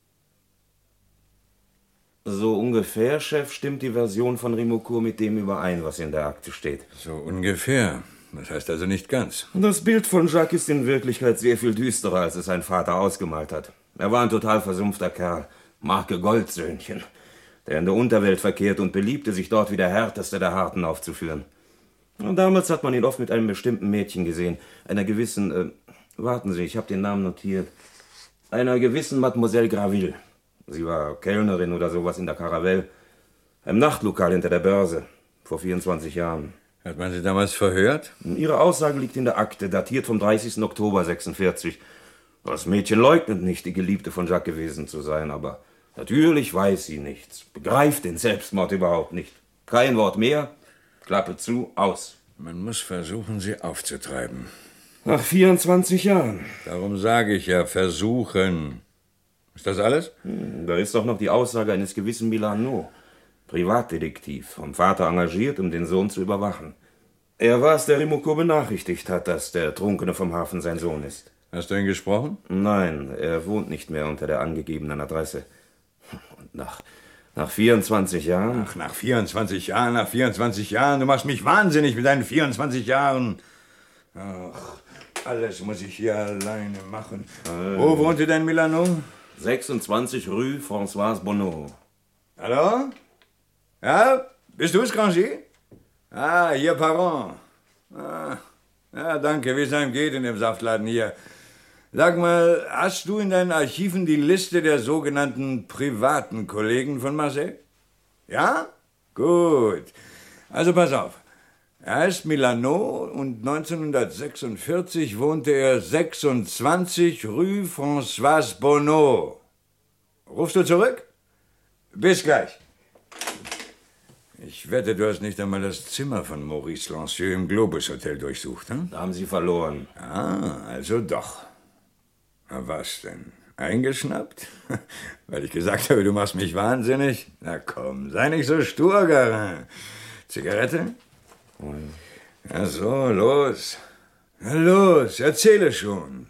So ungefähr, Chef, stimmt die Version von Rimoncourt mit dem überein, was in der Akte steht. So ungefähr. Das heißt also nicht ganz. Das Bild von Jacques ist in Wirklichkeit sehr viel düsterer, als es sein Vater ausgemalt hat. Er war ein total versumpfter Kerl, Marke Goldsöhnchen, der in der Unterwelt verkehrt und beliebte, sich dort wie der Härteste der Harten aufzuführen. Und damals hat man ihn oft mit einem bestimmten Mädchen gesehen, einer gewissen, warten Sie, ich habe den Namen notiert, einer gewissen Mademoiselle Graville. Sie war Kellnerin oder sowas in der Caravelle, einem Nachtlokal hinter der Börse, vor 24 Jahren. Hat man sie damals verhört? Ihre Aussage liegt in der Akte, datiert vom 30. Oktober 46. Das Mädchen leugnet nicht, die Geliebte von Jacques gewesen zu sein, aber natürlich weiß sie nichts, begreift den Selbstmord überhaupt nicht. Kein Wort mehr, Klappe zu, aus. Man muss versuchen, sie aufzutreiben. Nach 24 Jahren. Darum sage ich ja, versuchen. Ist das alles? Da ist doch noch die Aussage eines gewissen Milano, Privatdetektiv, vom Vater engagiert, um den Sohn zu überwachen. Er war es, der Rimoncourt benachrichtigt hat, dass der Trunkene vom Hafen sein Sohn ist. Hast du ihn gesprochen? Nein, er wohnt nicht mehr unter der angegebenen Adresse. Und nach 24 Jahren? Ach, nach 24 Jahren, du machst mich wahnsinnig mit deinen 24 Jahren. Ach, alles muss ich hier alleine machen. Wo wohnte denn Milano? 26 Rue Françoise Bonneau. Hallo? Ja, bist du es, Grangier? Ah, hier Parent. Ah, ja, danke, wie es einem geht in dem Saftladen hier. Sag mal, hast du in deinen Archiven die Liste der sogenannten privaten Kollegen von Marseille? Ja? Gut. Also pass auf. Er heißt Milano und 1946 wohnte er 26 Rue Françoise Bonneau. Rufst du zurück? Bis gleich. Ich wette, du hast nicht einmal das Zimmer von Maurice Lancieux im Globus Hotel durchsucht, hm? Da haben Sie verloren. Ah, also doch. Na was denn? Eingeschnappt? Weil ich gesagt habe, du machst mich wahnsinnig? Na komm, sei nicht so stur, Garin. Zigarette? Ja, so, los. Na los, erzähle schon.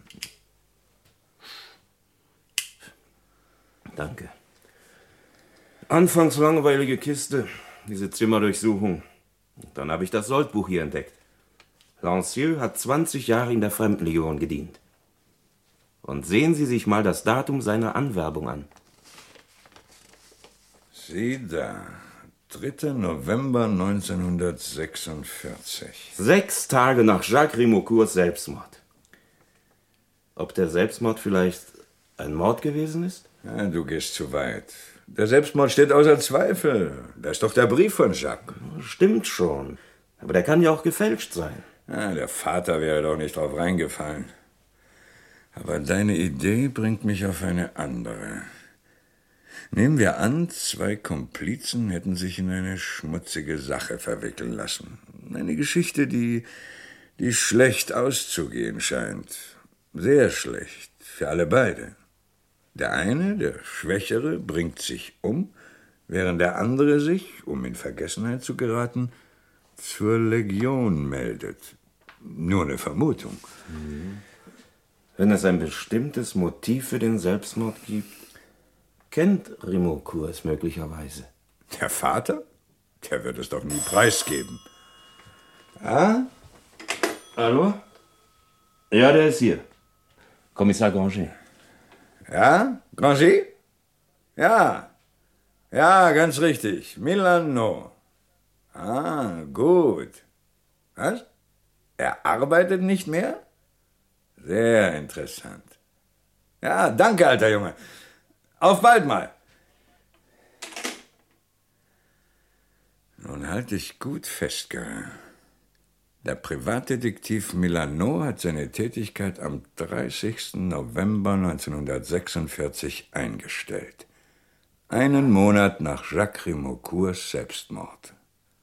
Danke. Anfangs langweilige Kiste, diese Zimmerdurchsuchung. Dann habe ich das Soldbuch hier entdeckt. Lancieux hat 20 Jahre in der Fremdenlegion gedient. Und sehen Sie sich mal das Datum seiner Anwerbung an. Sieh da. 3. November 1946. 6 Tage nach Jacques Rimoncourts Selbstmord. Ob der Selbstmord vielleicht ein Mord gewesen ist? Ja, du gehst zu weit. Der Selbstmord steht außer Zweifel. Da ist doch der Brief von Jacques. Stimmt schon. Aber der kann ja auch gefälscht sein. Ja, der Vater wäre doch nicht drauf reingefallen. Aber deine Idee bringt mich auf eine andere. Nehmen wir an, 2 Komplizen hätten sich in eine schmutzige Sache verwickeln lassen. Eine Geschichte, die schlecht auszugehen scheint. Sehr schlecht. Für alle beide. Der eine, der Schwächere, bringt sich um, während der andere sich, um in Vergessenheit zu geraten, zur Legion meldet. Nur eine Vermutung. Wenn es ein bestimmtes Motiv für den Selbstmord gibt, kennt Rimocourt es möglicherweise. Der Vater? Der wird es doch nie preisgeben. Ah? Hallo? Ja, der ist hier. Kommissar Granger. Ja? Granger? Ja. Ja, ganz richtig. Milano. Ah, gut. Was? Er arbeitet nicht mehr? Sehr interessant. Ja, danke, alter Junge. Auf bald mal. Nun halt dich gut fest, Garin. Der Privatdetektiv Milano hat seine Tätigkeit am 30. November 1946 eingestellt. Einen Monat nach Jacques Rimocourts Selbstmord.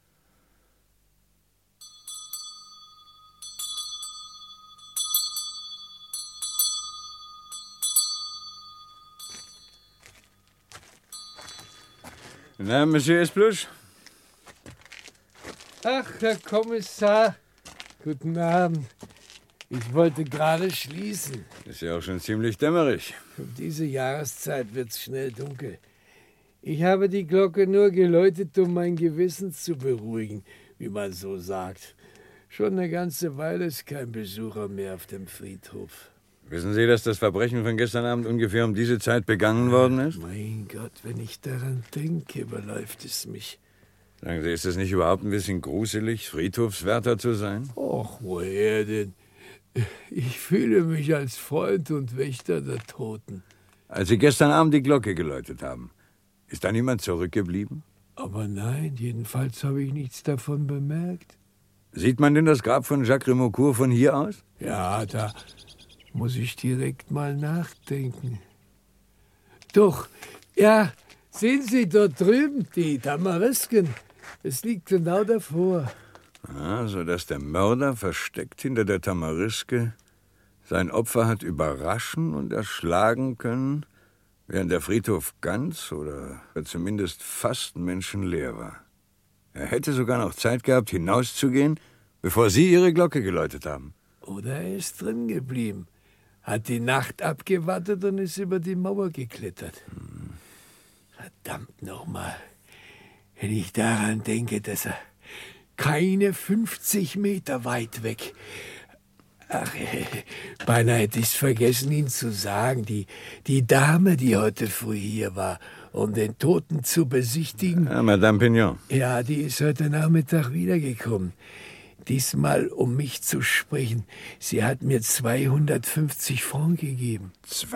Na, Monsieur Espluch? Ach, Herr Kommissar, guten Abend. Ich wollte gerade schließen. Ist ja auch schon ziemlich dämmerig. Um diese Jahreszeit wird's schnell dunkel. Ich habe die Glocke nur geläutet, um mein Gewissen zu beruhigen, wie man so sagt. Schon eine ganze Weile ist kein Besucher mehr auf dem Friedhof. Wissen Sie, dass das Verbrechen von gestern Abend ungefähr um diese Zeit begangen worden ist? Mein Gott, wenn ich daran denke, überläuft es mich. Sagen Sie, ist es nicht überhaupt ein bisschen gruselig, Friedhofswärter zu sein? Och, woher denn? Ich fühle mich als Freund und Wächter der Toten. Als Sie gestern Abend die Glocke geläutet haben, ist da niemand zurückgeblieben? Aber nein, jedenfalls habe ich nichts davon bemerkt. Sieht man denn das Grab von Jacques Rimocourt von hier aus? Ja, da muss ich direkt mal nachdenken. Doch, ja, sehen Sie dort drüben, die Tamarisken. Es liegt genau davor. Ah, so dass der Mörder, versteckt hinter der Tamariske, sein Opfer hat überraschen und erschlagen können, während der Friedhof ganz oder zumindest fast menschenleer war. Er hätte sogar noch Zeit gehabt, hinauszugehen, bevor Sie Ihre Glocke geläutet haben. Oder er ist drin geblieben, hat die Nacht abgewartet und ist über die Mauer geklettert. Verdammt nochmal, wenn ich daran denke, dass er keine 50 Meter weit weg... Ach, beinahe hätte ich's vergessen, Ihnen zu sagen. Die Dame, die heute früh hier war, um den Toten zu besichtigen... Ja, Madame Pignon. Ja, die ist heute Nachmittag wiedergekommen. Diesmal, um mich zu sprechen. Sie hat mir 250 Francs gegeben.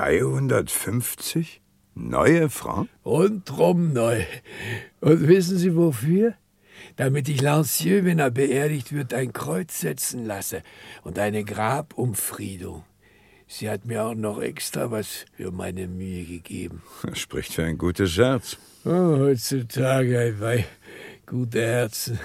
250? Neue Francs? Rundrum neu. Und wissen Sie wofür? Damit ich Lancieux, wenn er beerdigt wird, ein Kreuz setzen lasse und eine Grabumfriedung. Sie hat mir auch noch extra was für meine Mühe gegeben. Das spricht für ein gutes Herz. Oh, heutzutage, bei gute Herzen.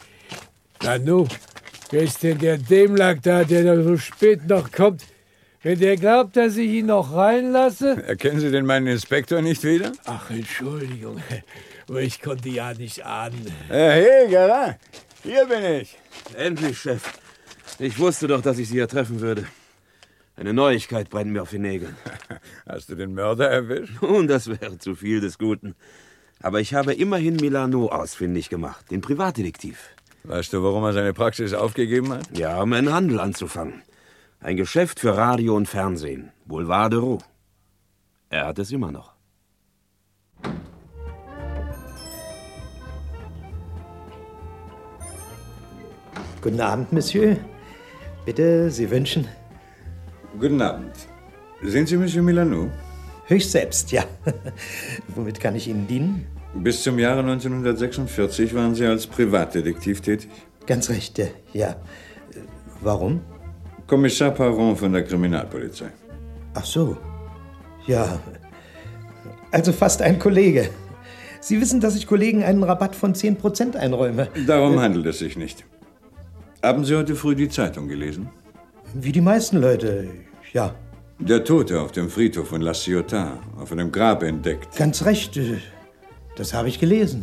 Nanu, wer ist denn der Dämlack da, der da so spät noch kommt? Wenn der glaubt, dass ich ihn noch reinlasse? Erkennen Sie denn meinen Inspektor nicht wieder? Ach, Entschuldigung. Aber ich konnte ja nicht ahnen. Hey, Garin, hier bin ich. Endlich, Chef. Ich wusste doch, dass ich Sie hier treffen würde. Eine Neuigkeit brennt mir auf den Nägeln. Hast du den Mörder erwischt? Nun, das wäre zu viel des Guten. Aber ich habe immerhin Milano ausfindig gemacht, den Privatdetektiv. Weißt du, warum er seine Praxis aufgegeben hat? Ja, um einen Handel anzufangen. Ein Geschäft für Radio und Fernsehen. Boulevard de Roux. Er hat es immer noch. Guten Abend, Monsieur. Bitte, Sie wünschen? Guten Abend. Sind Sie Monsieur Milano? Höchst selbst, ja. Womit kann ich Ihnen dienen? Bis zum Jahre 1946 waren Sie als Privatdetektiv tätig? Ganz recht, ja. Warum? Kommissar Paron von der Kriminalpolizei. Ach so. Ja. Also fast ein Kollege. Sie wissen, dass ich Kollegen einen Rabatt von 10% einräume. Darum handelt es sich nicht. Haben Sie heute früh die Zeitung gelesen? Wie die meisten Leute, ja. Der Tote auf dem Friedhof von La Ciotat, auf einem Grab entdeckt. Ganz recht, das habe ich gelesen.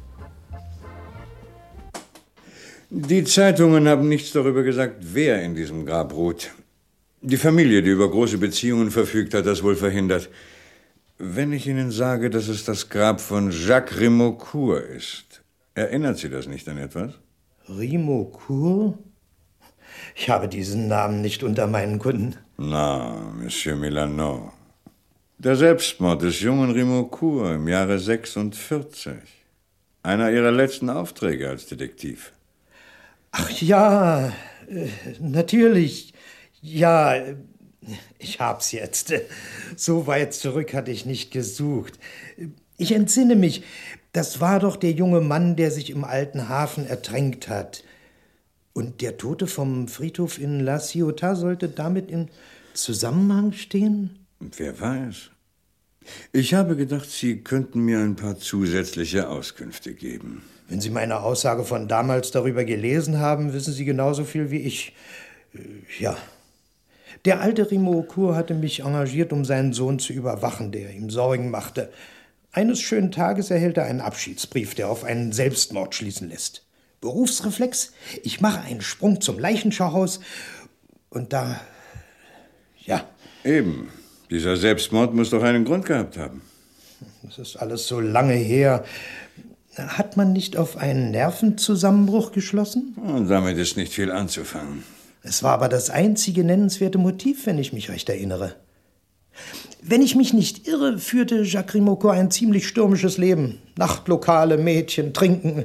Die Zeitungen haben nichts darüber gesagt, wer in diesem Grab ruht. Die Familie, die über große Beziehungen verfügt, hat das wohl verhindert. Wenn ich Ihnen sage, dass es das Grab von Jacques Rimaulcourt ist, erinnert Sie das nicht an etwas? Rimaulcourt? Ich habe diesen Namen nicht unter meinen Kunden. Na, Monsieur Milano. Der Selbstmord des jungen Rimaulcourt im Jahre 46. Einer Ihrer letzten Aufträge als Detektiv. Ach ja, natürlich. Ja, ich hab's jetzt. So weit zurück hatte ich nicht gesucht. Ich entsinne mich, das war doch der junge Mann, der sich im alten Hafen ertränkt hat. Und der Tote vom Friedhof in La Ciotat sollte damit in Zusammenhang stehen? Wer weiß. Ich habe gedacht, Sie könnten mir ein paar zusätzliche Auskünfte geben. Wenn Sie meine Aussage von damals darüber gelesen haben, wissen Sie genauso viel wie ich. Ja. Der alte Rimaulcourt hatte mich engagiert, um seinen Sohn zu überwachen, der ihm Sorgen machte. Eines schönen Tages erhält er einen Abschiedsbrief, der auf einen Selbstmord schließen lässt. Berufsreflex, ich mache einen Sprung zum Leichenschauhaus und da... Ja. Eben. Dieser Selbstmord muss doch einen Grund gehabt haben. Das ist alles so lange her. Hat man nicht auf einen Nervenzusammenbruch geschlossen? Und damit ist nicht viel anzufangen. Es war aber das einzige nennenswerte Motiv, wenn ich mich recht erinnere. Wenn ich mich nicht irre, führte Jacques Rimaulcourt ein ziemlich stürmisches Leben. Nachtlokale, Mädchen, Trinken.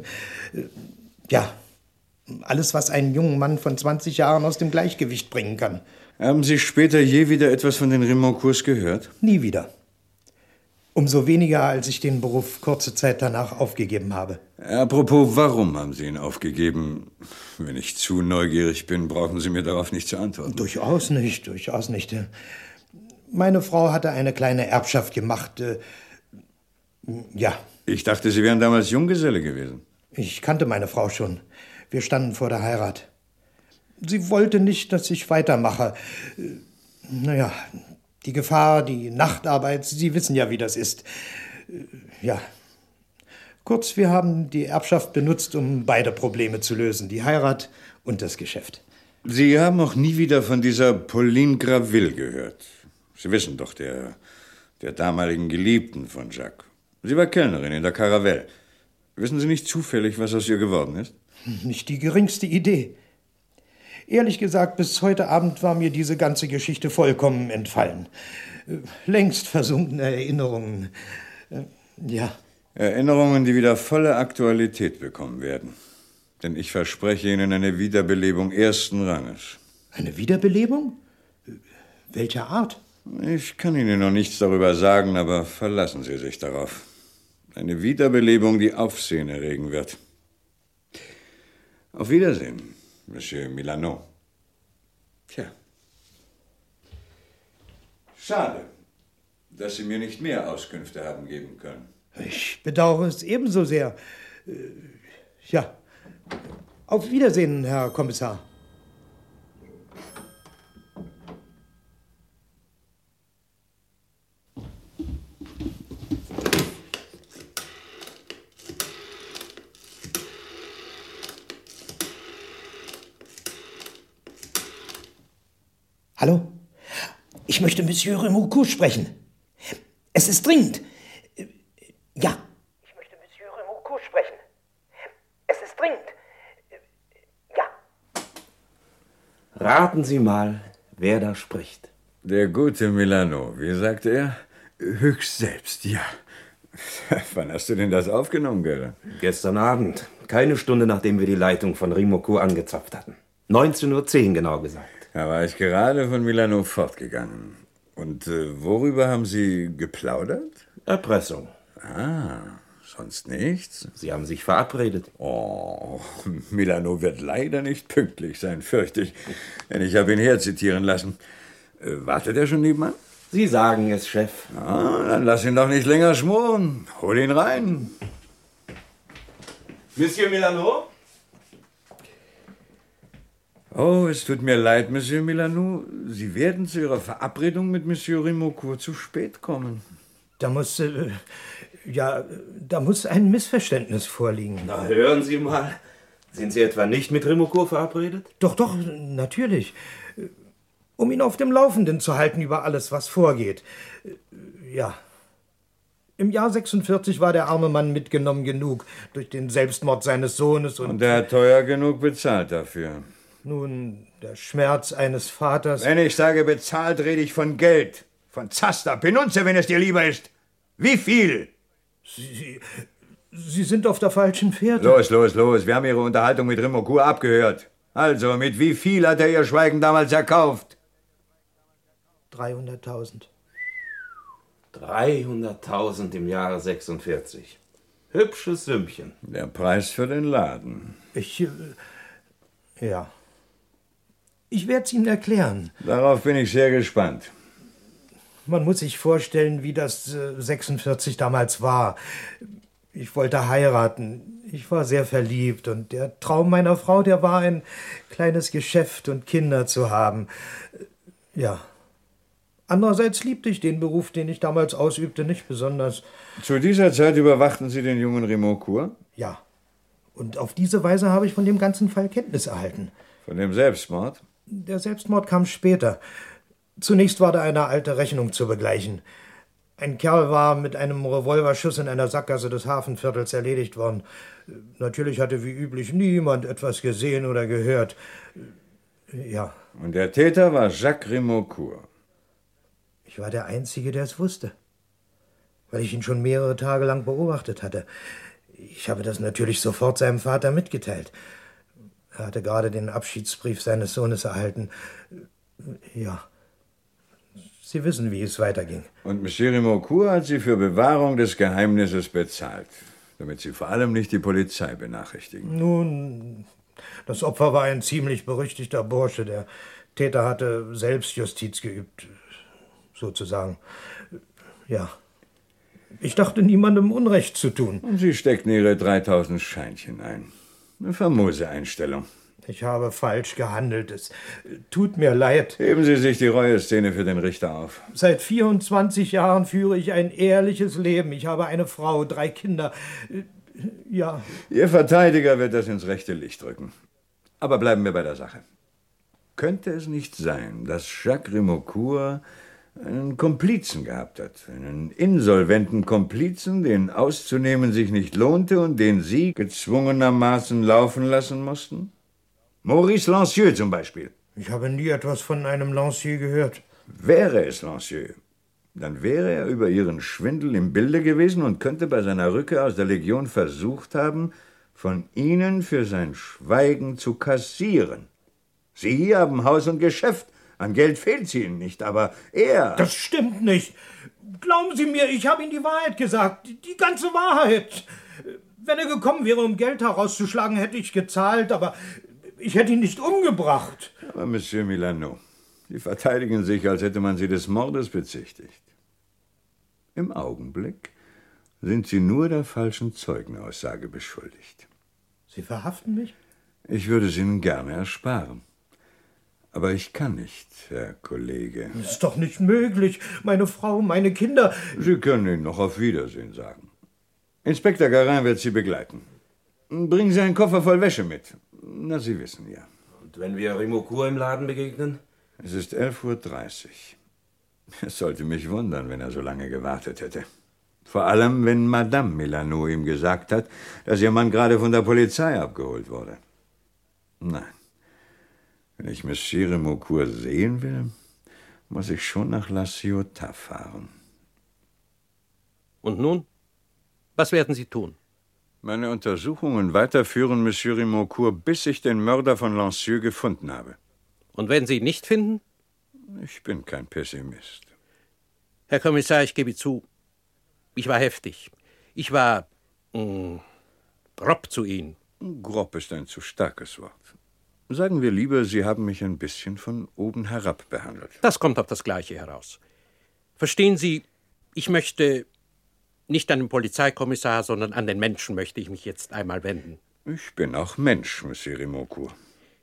Ja, alles, was einen jungen Mann von 20 Jahren aus dem Gleichgewicht bringen kann. Haben Sie später je wieder etwas von den Rimaulcourts gehört? Nie wieder. Umso weniger, als ich den Beruf kurze Zeit danach aufgegeben habe. Apropos, warum haben Sie ihn aufgegeben? Wenn ich zu neugierig bin, brauchen Sie mir darauf nicht zu antworten. Durchaus nicht, durchaus nicht. Meine Frau hatte eine kleine Erbschaft gemacht. Ja. Ich dachte, Sie wären damals Junggeselle gewesen. Ich kannte meine Frau schon. Wir standen vor der Heirat. Sie wollte nicht, dass ich weitermache. Naja, die Gefahr, die Nachtarbeit, Sie wissen ja, wie das ist. Ja. Kurz, wir haben die Erbschaft benutzt, um beide Probleme zu lösen. Die Heirat und das Geschäft. Sie haben auch nie wieder von dieser Pauline Graville gehört. Sie wissen doch, der damaligen Geliebten von Jacques. Sie war Kellnerin in der Caravelle. Wissen Sie nicht zufällig, was aus ihr geworden ist? Nicht die geringste Idee. Ehrlich gesagt, bis heute Abend war mir diese ganze Geschichte vollkommen entfallen. Längst versunkene Erinnerungen. Ja. Erinnerungen, die wieder volle Aktualität bekommen werden. Denn ich verspreche Ihnen eine Wiederbelebung ersten Ranges. Eine Wiederbelebung? Welcher Art? Ich kann Ihnen noch nichts darüber sagen, aber verlassen Sie sich darauf. Eine Wiederbelebung, die Aufsehen erregen wird. Auf Wiedersehen, Monsieur Milano. Tja. Schade, dass Sie mir nicht mehr Auskünfte haben geben können. Ich bedauere es ebenso sehr. Ja. Auf Wiedersehen, Herr Kommissar. Hallo? Ich möchte Monsieur Rimaulcourt sprechen. Es ist dringend. Ja. Ich möchte Monsieur Rimaulcourt sprechen. Es ist dringend. Ja. Raten Sie mal, wer da spricht. Der gute Milano, wie sagt er? Höchst selbst, ja. Wann hast du denn das aufgenommen, Gerda? Gestern Abend, keine Stunde nachdem wir die Leitung von Rimaulcourt angezapft hatten. 19:10 Uhr genau gesagt. Da war ich gerade von Milano fortgegangen. Und worüber haben Sie geplaudert? Erpressung. Ah, sonst nichts? Sie haben sich verabredet. Oh, Milano wird leider nicht pünktlich sein, fürchte ich. Denn ich habe ihn herzitieren lassen. Wartet er schon nebenan? Sie sagen es, Chef. Ah, dann lass ihn doch nicht länger schmoren. Hol ihn rein. Monsieur Milano? Oh, es tut mir leid, Monsieur Milano. Sie werden zu Ihrer Verabredung mit Monsieur Rimeaucourt zu spät kommen. Da muss ein Missverständnis vorliegen. Na, hören Sie mal. Sind Sie etwa nicht mit Rimeaucourt verabredet? Doch, natürlich. Um ihn auf dem Laufenden zu halten über alles, was vorgeht. Ja. Im Jahr 46 war der arme Mann mitgenommen genug durch den Selbstmord seines Sohnes und er hat teuer genug bezahlt dafür. Nun, der Schmerz eines Vaters... Wenn ich sage bezahlt, rede ich von Geld. Von Zaster. Benutze, wenn es dir lieber ist. Wie viel? Sie sind auf der falschen Fährte. Los. Wir haben Ihre Unterhaltung mit Rimeaucourt abgehört. Also, mit wie viel hat er Ihr Schweigen damals erkauft? 300.000. 300.000 im Jahre 46. Hübsches Sümmchen. Der Preis für den Laden. Ja. Ich werde es Ihnen erklären. Darauf bin ich sehr gespannt. Man muss sich vorstellen, wie das 46 damals war. Ich wollte heiraten. Ich war sehr verliebt und der Traum meiner Frau, der war ein kleines Geschäft und Kinder zu haben. Ja. Andererseits liebte ich den Beruf, den ich damals ausübte, nicht besonders. Zu dieser Zeit überwachten Sie den jungen Rimeaucourt? Ja. Und auf diese Weise habe ich von dem ganzen Fall Kenntnis erhalten. Von dem Selbstmord? Der Selbstmord kam später. Zunächst war da eine alte Rechnung zu begleichen. Ein Kerl war mit einem Revolverschuss in einer Sackgasse des Hafenviertels erledigt worden. Natürlich hatte wie üblich niemand etwas gesehen oder gehört. Ja. Und der Täter war Jacques Rimeaucourt. Ich war der Einzige, der es wusste, weil ich ihn schon mehrere Tage lang beobachtet hatte. Ich habe das natürlich sofort seinem Vater mitgeteilt. Er hatte gerade den Abschiedsbrief seines Sohnes erhalten. Ja, Sie wissen, wie es weiterging. Und Monsieur Rimeaucourt hat Sie für Bewahrung des Geheimnisses bezahlt, damit Sie vor allem nicht die Polizei benachrichtigen. Nun, das Opfer war ein ziemlich berüchtigter Bursche. Der Täter hatte Selbstjustiz geübt, sozusagen. Ja. Ich dachte, niemandem Unrecht zu tun. Und Sie steckten Ihre 3.000 Scheinchen ein. Eine famose Einstellung. Ich habe falsch gehandelt. Es tut mir leid. Heben Sie sich die Reue-Szene für den Richter auf. Seit 24 Jahren führe ich ein ehrliches Leben. Ich habe eine Frau, 3 Kinder. Ja. Ihr Verteidiger wird das ins rechte Licht rücken. Aber bleiben wir bei der Sache. Könnte es nicht sein, dass Jacques Rimeaucourt einen Komplizen gehabt hat, einen insolventen Komplizen, den auszunehmen sich nicht lohnte und den Sie gezwungenermaßen laufen lassen mussten? Maurice Lancieux zum Beispiel. Ich habe nie etwas von einem Lancieux gehört. Wäre es Lancieux, dann wäre er über Ihren Schwindel im Bilde gewesen und könnte bei seiner Rückkehr aus der Legion versucht haben, von Ihnen für sein Schweigen zu kassieren. Sie haben Haus und Geschäft. An Geld fehlt es Ihnen nicht, aber er... Das stimmt nicht. Glauben Sie mir, ich habe Ihnen die Wahrheit gesagt. Die ganze Wahrheit. Wenn er gekommen wäre, um Geld herauszuschlagen, hätte ich gezahlt, aber ich hätte ihn nicht umgebracht. Aber Monsieur Milano, Sie verteidigen sich, als hätte man Sie des Mordes bezichtigt. Im Augenblick sind Sie nur der falschen Zeugenaussage beschuldigt. Sie verhaften mich? Ich würde es Ihnen gerne ersparen. Aber ich kann nicht, Herr Kollege. Das ist doch nicht möglich. Meine Frau, meine Kinder... Sie können Ihnen noch auf Wiedersehen sagen. Inspektor Garin wird Sie begleiten. Bringen Sie einen Koffer voll Wäsche mit. Na, Sie wissen ja. Und wenn wir Rimeaucourt im Laden begegnen? Es ist 11:30 Uhr. Es sollte mich wundern, wenn er so lange gewartet hätte. Vor allem, wenn Madame Milano ihm gesagt hat, dass ihr Mann gerade von der Polizei abgeholt wurde. Nein. Wenn ich Monsieur Rimeaucourt sehen will, muss ich schon nach La Ciotat fahren. Und nun? Was werden Sie tun? Meine Untersuchungen weiterführen, Monsieur Rimeaucourt, bis ich den Mörder von Lancieux gefunden habe. Und wenn Sie ihn nicht finden? Ich bin kein Pessimist. Herr Kommissar, ich gebe zu, ich war heftig. Ich war grob zu Ihnen. Grob ist ein zu starkes Wort. Sagen wir lieber, Sie haben mich ein bisschen von oben herab behandelt. Das kommt auf das Gleiche heraus. Verstehen Sie, ich möchte nicht an den Polizeikommissar, sondern an den Menschen möchte ich mich jetzt einmal wenden. Ich bin auch Mensch, Monsieur Rimeaucourt.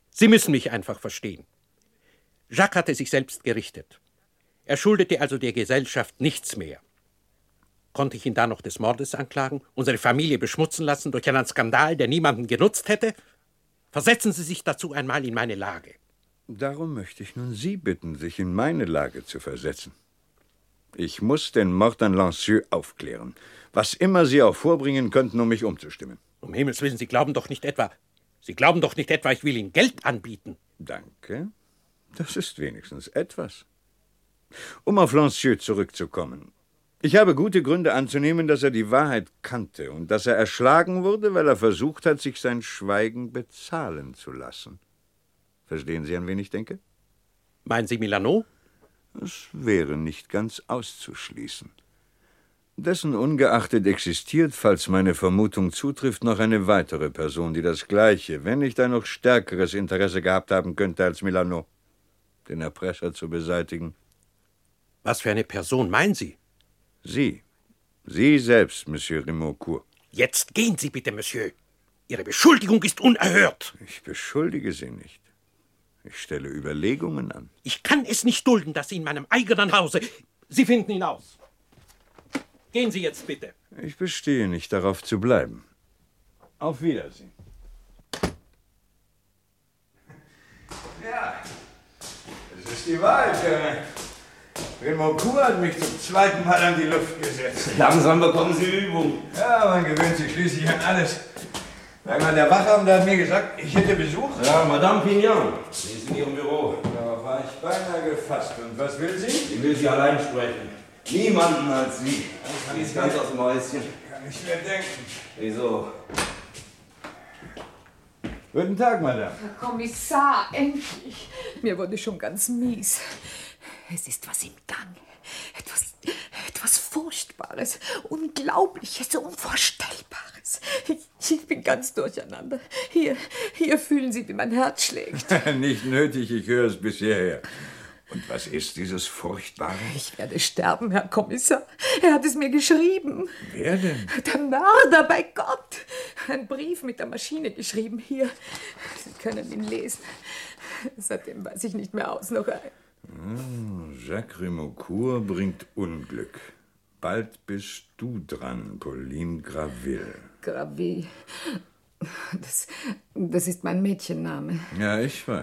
Sie müssen mich einfach verstehen. Jacques hatte sich selbst gerichtet. Er schuldete also der Gesellschaft nichts mehr. Konnte ich ihn da noch des Mordes anklagen, unsere Familie beschmutzen lassen durch einen Skandal, der niemanden genutzt hätte? Versetzen Sie sich dazu einmal in meine Lage. Darum möchte ich nun Sie bitten, sich in meine Lage zu versetzen. Ich muss den Mord an Lancieux aufklären. Was immer Sie auch vorbringen könnten, um mich umzustimmen. Um Himmels Willen, Sie glauben doch nicht etwa, ich will Ihnen Geld anbieten. Danke. Das ist wenigstens etwas. Um auf Lancieux zurückzukommen. Ich habe gute Gründe anzunehmen, dass er die Wahrheit kannte und dass er erschlagen wurde, weil er versucht hat, sich sein Schweigen bezahlen zu lassen. Verstehen Sie, an wen ich denke? Meinen Sie Milano? Das wäre nicht ganz auszuschließen. Dessen ungeachtet existiert, falls meine Vermutung zutrifft, noch eine weitere Person, die das gleiche, wenn nicht ein noch stärkeres Interesse gehabt haben könnte als Milano, den Erpresser zu beseitigen. Was für eine Person meinen Sie? Sie. Sie selbst, Monsieur Rimeaucourt. Jetzt gehen Sie bitte, Monsieur. Ihre Beschuldigung ist unerhört. Ich beschuldige Sie nicht. Ich stelle Überlegungen an. Ich kann es nicht dulden, dass Sie in meinem eigenen Hause... Sie finden ihn aus. Gehen Sie jetzt bitte. Ich bestehe nicht darauf zu bleiben. Auf Wiedersehen. Ja, es ist die Wahrheit. Rimeaucourt hat mich zum zweiten Mal an die Luft gesetzt. Langsam bekommen Sie Übung. Ja, man gewöhnt sich schließlich an alles. Einmal der Wachhabend hat mir gesagt, ich hätte Besuch. Ja, Madame Pignon, sie ist in Ihrem Büro. Darauf war ich beinahe gefasst. Und was will sie? Ich will Sie allein sprechen. Niemanden als Sie. Sie ist ganz aus dem Häuschen. Kann ich mir denken. Wieso? Guten Tag, Madame. Herr Kommissar, endlich. Mir wurde schon ganz mies. Es ist was im Gang. Etwas Furchtbares, Unglaubliches, Unvorstellbares. Ich bin ganz durcheinander. Hier fühlen Sie, wie mein Herz schlägt. Nicht nötig, ich höre es bis hierher. Und was ist dieses Furchtbare? Ich werde sterben, Herr Kommissar. Er hat es mir geschrieben. Wer denn? Der Mörder, bei Gott. Ein Brief mit der Maschine geschrieben. Hier, Sie können ihn lesen. Seitdem weiß ich nicht mehr aus noch ein. Jacques Rimeaucourt bringt Unglück. Bald bist du dran, Pauline Graville. Graville. Das ist mein Mädchenname. Ja, ich weiß.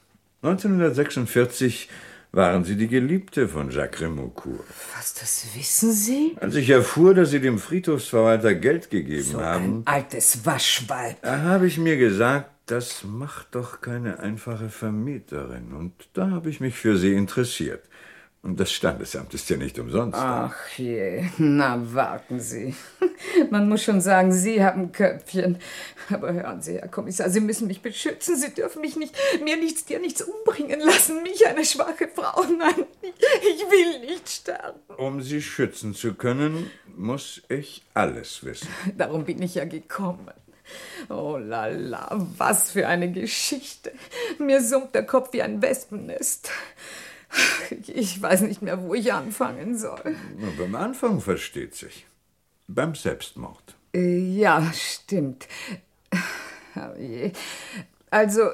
1946 waren Sie die Geliebte von Jacques Rimeaucourt. Was, das wissen Sie? Als ich erfuhr, dass Sie dem Friedhofsverwalter Geld gegeben so haben... ein altes Waschweib. Da habe ich mir gesagt, das macht doch keine einfache Vermieterin. Und da habe ich mich für Sie interessiert. Und das Standesamt ist ja nicht umsonst. Ach je, na warten Sie. Man muss schon sagen, Sie haben Köpfchen. Aber hören Sie, Herr Kommissar, Sie müssen mich beschützen. Sie dürfen mich nicht, dir nichts umbringen lassen. Mich, eine schwache Frau. Nein, ich will nicht sterben. Um Sie schützen zu können, muss ich alles wissen. Darum bin ich ja gekommen. Oh la la, was für eine Geschichte. Mir summt der Kopf wie ein Wespennest. Ich weiß nicht mehr, wo ich anfangen soll. Na, beim Anfang versteht sich. Beim Selbstmord. Ja, stimmt. Also,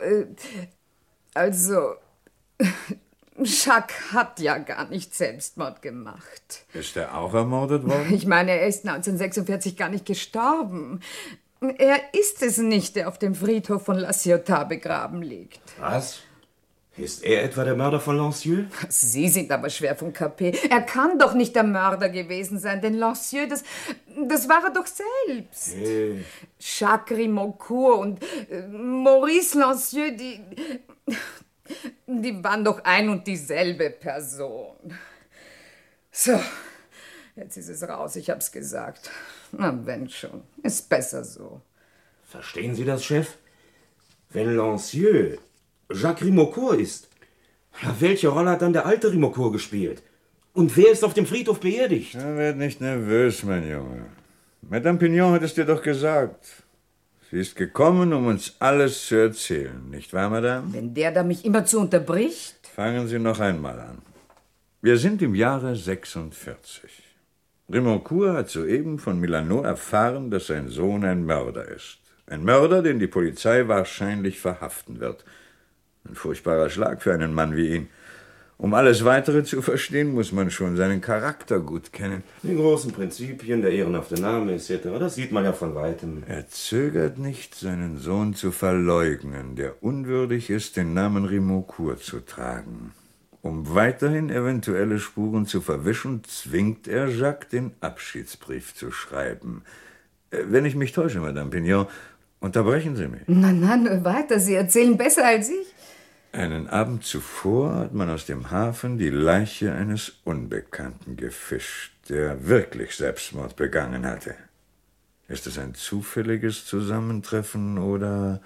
Jacques hat ja gar nicht Selbstmord gemacht. Ist er auch ermordet worden? Ich meine, er ist 1946 gar nicht gestorben. Er ist es nicht, der auf dem Friedhof von La Ciotat begraben liegt. Was? Ist er etwa der Mörder von Lancieux? Sie sind aber schwer vom Kapé. Er kann doch nicht der Mörder gewesen sein, denn Lancieux, das war er doch selbst. Hey. Jacques Rimeaucourt und Maurice Lancieux, die waren doch ein und dieselbe Person. So, jetzt ist es raus, ich hab's gesagt. Na, wenn schon, ist besser so. Verstehen Sie das, Chef? Wenn Lancieux Jacques Rimeaucourt ist, welche Rolle hat dann der alte Rimeaucourt gespielt? Und wer ist auf dem Friedhof beerdigt? Ja, werd nicht nervös, mein Junge. Madame Pignon hat es dir doch gesagt. Sie ist gekommen, um uns alles zu erzählen, nicht wahr, Madame? Wenn der da mich immerzu unterbricht? Fangen Sie noch einmal an. Wir sind im Jahre 46. Rimeaucourt hat soeben von Milano erfahren, dass sein Sohn ein Mörder ist. Ein Mörder, den die Polizei wahrscheinlich verhaften wird. Ein furchtbarer Schlag für einen Mann wie ihn. Um alles Weitere zu verstehen, muss man schon seinen Charakter gut kennen. Die großen Prinzipien, der ehrenhafte Name etc., das sieht man ja von Weitem. Er zögert nicht, seinen Sohn zu verleugnen, der unwürdig ist, den Namen Rimeaucourt zu tragen. Um weiterhin eventuelle Spuren zu verwischen, zwingt er Jacques, den Abschiedsbrief zu schreiben. Wenn ich mich täusche, Madame Pignon, unterbrechen Sie mich. Nein, weiter. Sie erzählen besser als ich. Einen Abend zuvor hat man aus dem Hafen die Leiche eines Unbekannten gefischt, der wirklich Selbstmord begangen hatte. Ist es ein zufälliges Zusammentreffen oder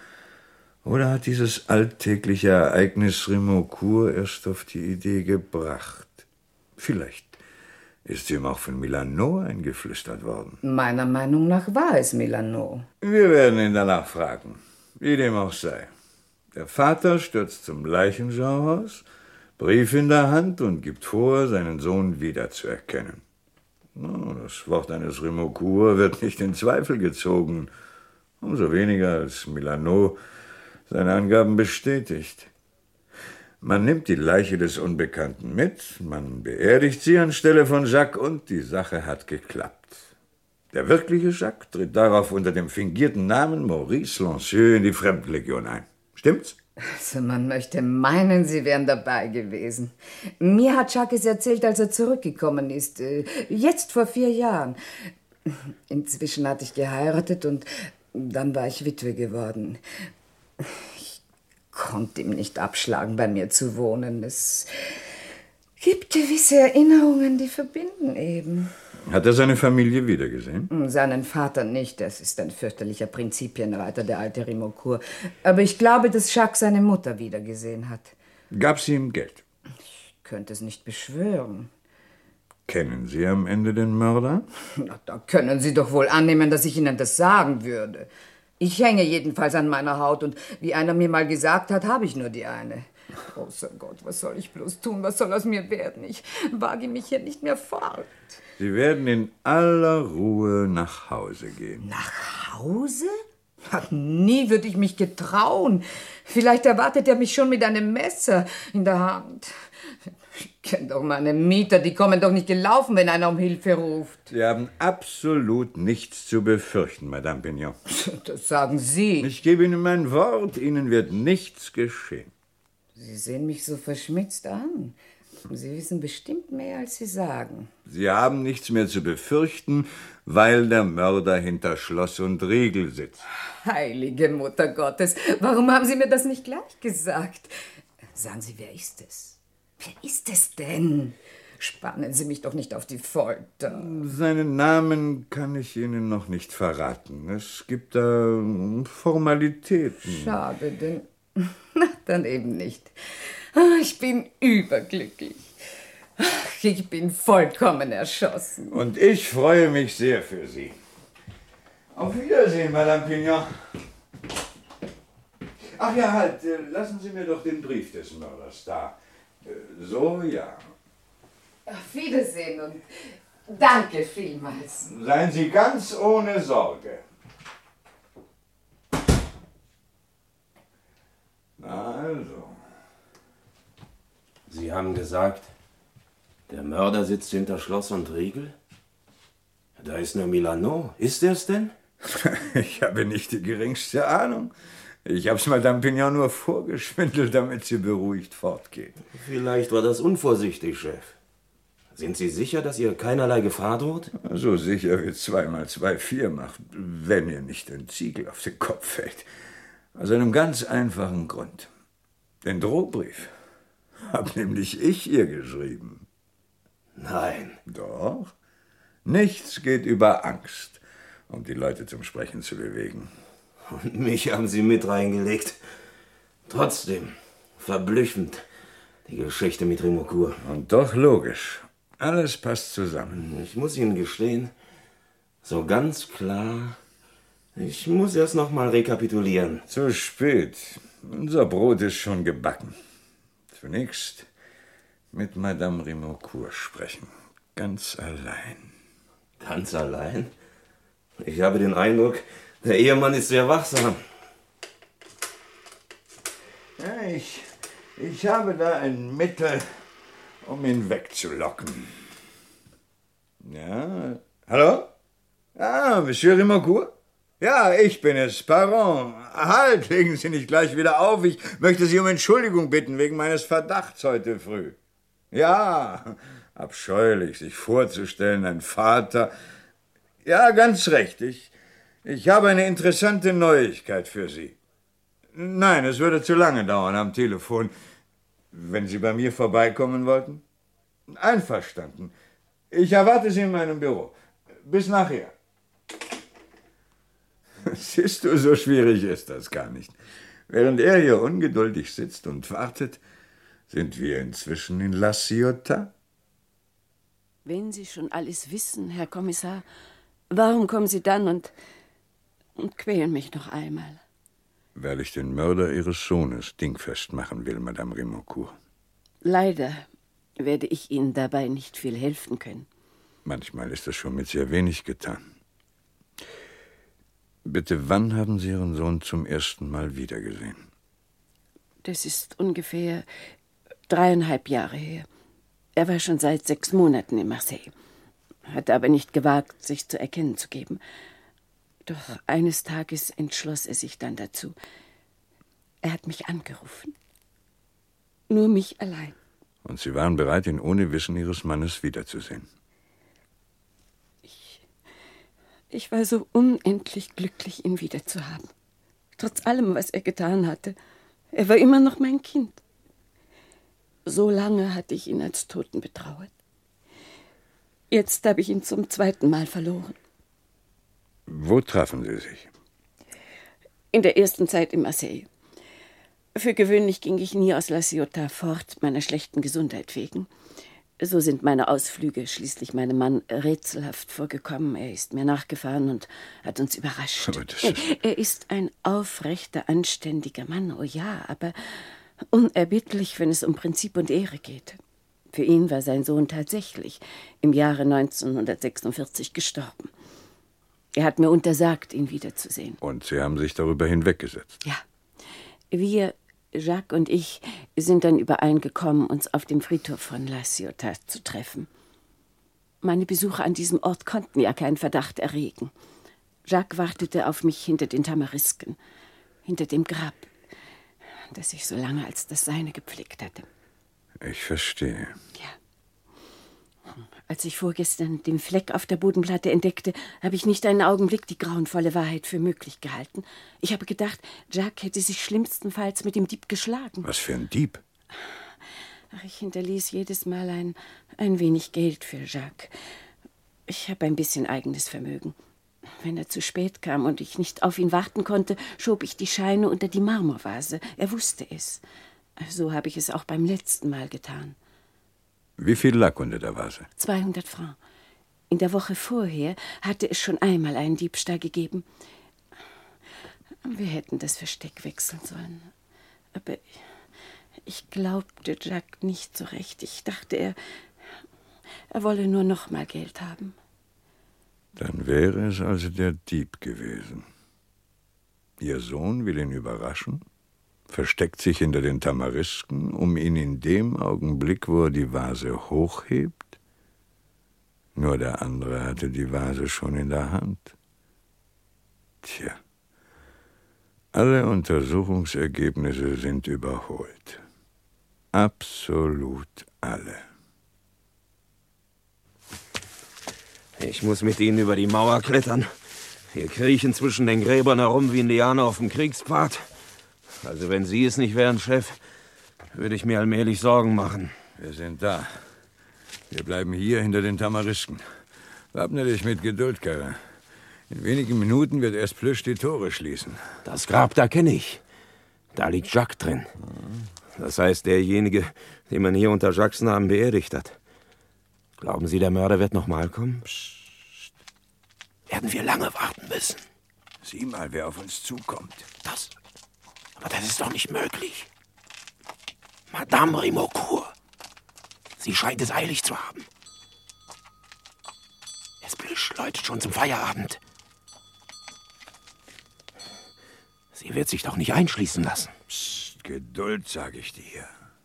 hat dieses alltägliche Ereignis Rimeaucourt erst auf die Idee gebracht? Vielleicht ist ihm auch von Milano eingeflüstert worden. Meiner Meinung nach war es Milano. Wir werden ihn danach fragen, wie dem auch sei. Der Vater stürzt zum Leichenschauhaus, Brief in der Hand und gibt vor, seinen Sohn wiederzuerkennen. Das Wort eines Rimeaucourt wird nicht in Zweifel gezogen, umso weniger als Milano seine Angaben bestätigt. Man nimmt die Leiche des Unbekannten mit, man beerdigt sie anstelle von Jacques und die Sache hat geklappt. Der wirkliche Jacques tritt darauf unter dem fingierten Namen Maurice Lancieux in die Fremdenlegion ein. Stimmt's? Also man möchte meinen, Sie wären dabei gewesen. Mir hat Jacques es erzählt, als er zurückgekommen ist. Jetzt vor 4 Jahren. Inzwischen hatte ich geheiratet und dann war ich Witwe geworden. Ich konnte ihm nicht abschlagen, bei mir zu wohnen. Es gibt gewisse Erinnerungen, die verbinden eben. Hat er seine Familie wiedergesehen? Seinen Vater nicht. Das ist ein fürchterlicher Prinzipienreiter, der alte Rimeaucourt. Aber ich glaube, dass Jacques seine Mutter wiedergesehen hat. Gab sie ihm Geld? Ich könnte es nicht beschwören. Kennen Sie am Ende den Mörder? Na, da können Sie doch wohl annehmen, dass ich Ihnen das sagen würde. Ich hänge jedenfalls an meiner Haut und wie einer mir mal gesagt hat, habe ich nur die eine. Großer Gott, was soll ich bloß tun? Was soll aus mir werden? Ich wage mich hier nicht mehr fort. Sie werden in aller Ruhe nach Hause gehen. Nach Hause? Ach, nie würde ich mich getrauen. Vielleicht erwartet er mich schon mit einem Messer in der Hand. Ich kenne doch meine Mieter, die kommen doch nicht gelaufen, wenn einer um Hilfe ruft. Sie haben absolut nichts zu befürchten, Madame Pignon. Das sagen Sie. Ich gebe Ihnen mein Wort, Ihnen wird nichts geschehen. Sie sehen mich so verschmitzt an. Sie wissen bestimmt mehr, als Sie sagen. Sie haben nichts mehr zu befürchten, weil der Mörder hinter Schloss und Riegel sitzt. Heilige Mutter Gottes, warum haben Sie mir das nicht gleich gesagt? Sagen Sie, wer ist es? Wer ist es denn? Spannen Sie mich doch nicht auf die Folter. Seinen Namen kann ich Ihnen noch nicht verraten. Es gibt da Formalitäten. Schade, denn... Na, dann eben nicht. Ich bin überglücklich. Ich bin vollkommen erschossen. Und ich freue mich sehr für Sie. Auf Wiedersehen, Madame Pignon. Ach ja, halt, lassen Sie mir doch den Brief des Mörders da. So, ja. Auf Wiedersehen und danke vielmals. Seien Sie ganz ohne Sorge. Na also. Sie haben gesagt, der Mörder sitzt hinter Schloss und Riegel? Da ist nur Milano. Ist er's denn? Ich habe nicht die geringste Ahnung. Ich hab's Madame Pignon nur vorgeschwindelt, damit sie beruhigt fortgeht. Vielleicht war das unvorsichtig, Chef. Sind Sie sicher, dass ihr keinerlei Gefahr droht? So sicher wie 2 mal 2 4 macht, wenn ihr nicht ein Ziegel auf den Kopf fällt. Aus einem ganz einfachen Grund. Den Drohbrief hab nämlich ich ihr geschrieben. Nein. Doch. Nichts geht über Angst, um die Leute zum Sprechen zu bewegen. Und mich haben Sie mit reingelegt. Trotzdem, verblüffend, die Geschichte mit Rimeaucourt. Und doch logisch. Alles passt zusammen. Ich muss Ihnen gestehen, so ganz klar, ich muss erst noch mal rekapitulieren. Zu spät. Unser Brot ist schon gebacken. Zunächst mit Madame Rimeaucourt sprechen. Ganz allein. Ganz allein? Ich habe den Eindruck, der Ehemann ist sehr wachsam. Ja, ich Ich habe da ein Mittel, um ihn wegzulocken. Ja, hallo? Ah, Monsieur Rimeaucourt? Ja, ich bin es, Parent. Halt, legen Sie nicht gleich wieder auf. Ich möchte Sie um Entschuldigung bitten wegen meines Verdachts heute früh. Ja, abscheulich, sich vorzustellen, ein Vater. Ja, ganz recht. Ich habe eine interessante Neuigkeit für Sie. Nein, es würde zu lange dauern am Telefon. Wenn Sie bei mir vorbeikommen wollten? Einverstanden. Ich erwarte Sie in meinem Büro. Bis nachher. Siehst du, so schwierig ist das gar nicht. Während er hier ungeduldig sitzt und wartet, sind wir inzwischen in La Ciotat. Wenn Sie schon alles wissen, Herr Kommissar, warum kommen Sie dann und quälen mich noch einmal? Weil ich den Mörder Ihres Sohnes dingfest machen will, Madame Rimeaucourt. Leider werde ich Ihnen dabei nicht viel helfen können. Manchmal ist es schon mit sehr wenig getan. Bitte, wann haben Sie Ihren Sohn zum ersten Mal wiedergesehen? Das ist ungefähr 3,5 Jahre her. Er war schon seit 6 Monaten in Marseille, hatte aber nicht gewagt, sich zu erkennen zu geben. Doch eines Tages entschloss er sich dann dazu. Er hat mich angerufen. Nur mich allein. Und Sie waren bereit, ihn ohne Wissen Ihres Mannes wiederzusehen? Ich war so unendlich glücklich, ihn wiederzuhaben. Trotz allem, was er getan hatte. Er war immer noch mein Kind. So lange hatte ich ihn als Toten betrauert. Jetzt habe ich ihn zum 2. Mal verloren. Wo trafen Sie sich? In der ersten Zeit in Marseille. Für gewöhnlich ging ich nie aus La Ciotat fort, meiner schlechten Gesundheit wegen. So sind meine Ausflüge schließlich meinem Mann rätselhaft vorgekommen. Er ist mir nachgefahren und hat uns überrascht. Er ist ein aufrechter, anständiger Mann, oh ja, aber unerbittlich, wenn es um Prinzip und Ehre geht. Für ihn war sein Sohn tatsächlich im Jahre 1946 gestorben. Er hat mir untersagt, ihn wiederzusehen. Und Sie haben sich darüber hinweggesetzt? Ja. Wir, Jacques und ich, sind dann übereingekommen, uns auf dem Friedhof von La Ciotat zu treffen. Meine Besuche an diesem Ort konnten ja keinen Verdacht erregen. Jacques wartete auf mich hinter den Tamarisken, hinter dem Grab, das ich so lange als das seine gepflegt hatte. Ich verstehe. Ja. Als ich vorgestern den Fleck auf der Bodenplatte entdeckte, habe ich nicht einen Augenblick die grauenvolle Wahrheit für möglich gehalten. Ich habe gedacht, Jacques hätte sich schlimmstenfalls mit dem Dieb geschlagen. Was für ein Dieb? Ach, ich hinterließ jedes Mal ein wenig Geld für Jacques. Ich habe ein bisschen eigenes Vermögen. Wenn er zu spät kam und ich nicht auf ihn warten konnte, schob ich die Scheine unter die Marmorvase. Er wusste es. So habe ich es auch beim letzten Mal getan. Wie viel lag unter der Vase? 200 Francs. In der Woche vorher hatte es schon einmal einen Diebstahl gegeben. Wir hätten das Versteck wechseln sollen. Aber ich glaubte Jacques nicht so recht. Ich dachte, er wolle nur noch mal Geld haben. Dann wäre es also der Dieb gewesen. Ihr Sohn will ihn überraschen, versteckt sich hinter den Tamarisken, um ihn in dem Augenblick, wo er die Vase hochhebt. Nur der andere hatte die Vase schon in der Hand. Tja, alle Untersuchungsergebnisse sind überholt. Absolut alle. Ich muss mit Ihnen über die Mauer klettern. Wir kriechen zwischen den Gräbern herum wie Indianer auf dem Kriegspfad. Also wenn Sie es nicht wären, Chef, würde ich mir allmählich Sorgen machen. Wir sind da. Wir bleiben hier hinter den Tamarisken. Wappne dich mit Geduld, Karre. In wenigen Minuten wird erst Plüsch die Tore schließen. Das Grab da kenne ich. Da liegt Jacques drin. Das heißt, derjenige, den man hier unter Jacques Namen beerdigt hat. Glauben Sie, der Mörder wird noch mal kommen? Psst. Werden wir lange warten müssen? Sieh mal, wer auf uns zukommt. Aber das ist doch nicht möglich. Madame Rimeaucourt. Sie scheint es eilig zu haben. Es läutet schon zum Feierabend. Sie wird sich doch nicht einschließen lassen. Psst, Geduld, sage ich dir.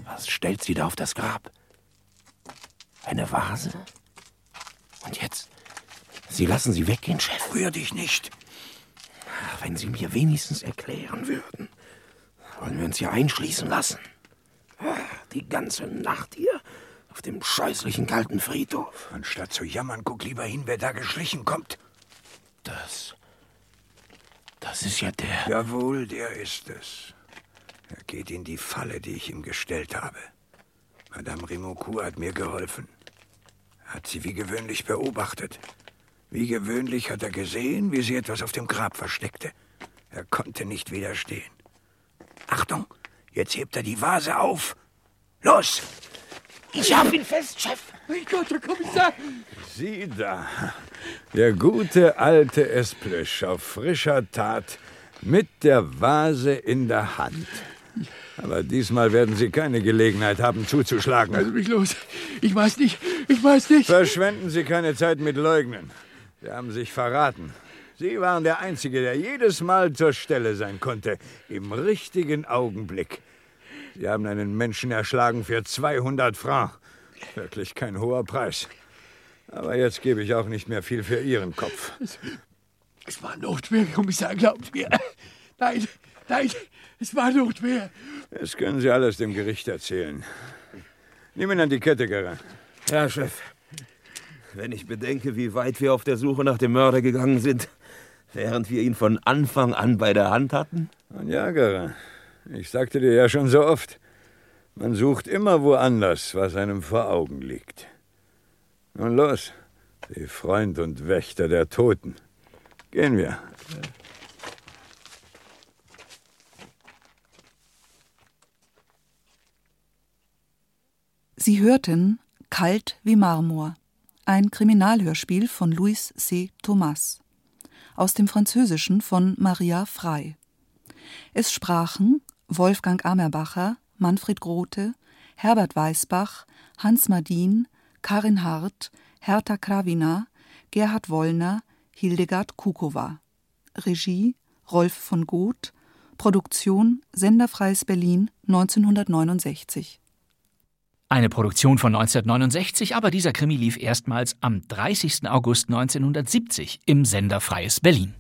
Was stellt sie da auf das Grab? Eine Vase? Und jetzt? Sie lassen sie weggehen, Chef? Rühr dich nicht. Ach, wenn Sie mir wenigstens erklären würden. Wollen wir uns hier einschließen lassen? Die ganze Nacht hier auf dem scheußlichen kalten Friedhof. Anstatt zu jammern, guck lieber hin, wer da geschlichen kommt. Das ist ja der... Jawohl, der ist es. Er geht in die Falle, die ich ihm gestellt habe. Madame Rimeaucourt hat mir geholfen. Er hat sie wie gewöhnlich beobachtet. Wie gewöhnlich hat er gesehen, wie sie etwas auf dem Grab versteckte. Er konnte nicht widerstehen. Achtung, jetzt hebt er die Vase auf. Los! Ich hab ihn fest, Chef! Mein Gott, Herr Kommissar! Sieh da, der gute alte Esplösch auf frischer Tat mit der Vase in der Hand. Aber diesmal werden Sie keine Gelegenheit haben, zuzuschlagen. Lassen Sie mich los. Ich weiß nicht. Verschwenden Sie keine Zeit mit Leugnen. Sie haben sich verraten. Sie waren der Einzige, der jedes Mal zur Stelle sein konnte. Im richtigen Augenblick. Sie haben einen Menschen erschlagen für 200 Francs. Wirklich kein hoher Preis. Aber jetzt gebe ich auch nicht mehr viel für Ihren Kopf. Es war Notwehr, Kommissar, glaubt mir. Nein, es war Notwehr. Das können Sie alles dem Gericht erzählen. Nimm ihn an die Kette, Guérin. Ja, Chef. Wenn ich bedenke, wie weit wir auf der Suche nach dem Mörder gegangen sind, während wir ihn von Anfang an bei der Hand hatten. Ja, Guérin. Ich sagte dir ja schon so oft, man sucht immer woanders, was einem vor Augen liegt. Nun los, Sie Freund und Wächter der Toten. Gehen wir. Sie hörten Kalt wie Marmor, ein Kriminalhörspiel von Louis C. Thomas, aus dem Französischen von Maria Frey. Es sprachen Wolfgang Amerbacher, Manfred Grote, Herbert Weisbach, Hans Madin, Karin Hart, Hertha Krawina, Gerhard Wollner, Hildegard Kukowa. Regie Rolf von Goth. Produktion Senderfreies Berlin 1969. Eine Produktion von 1969, aber dieser Krimi lief erstmals am 30. August 1970 im Sender Freies Berlin.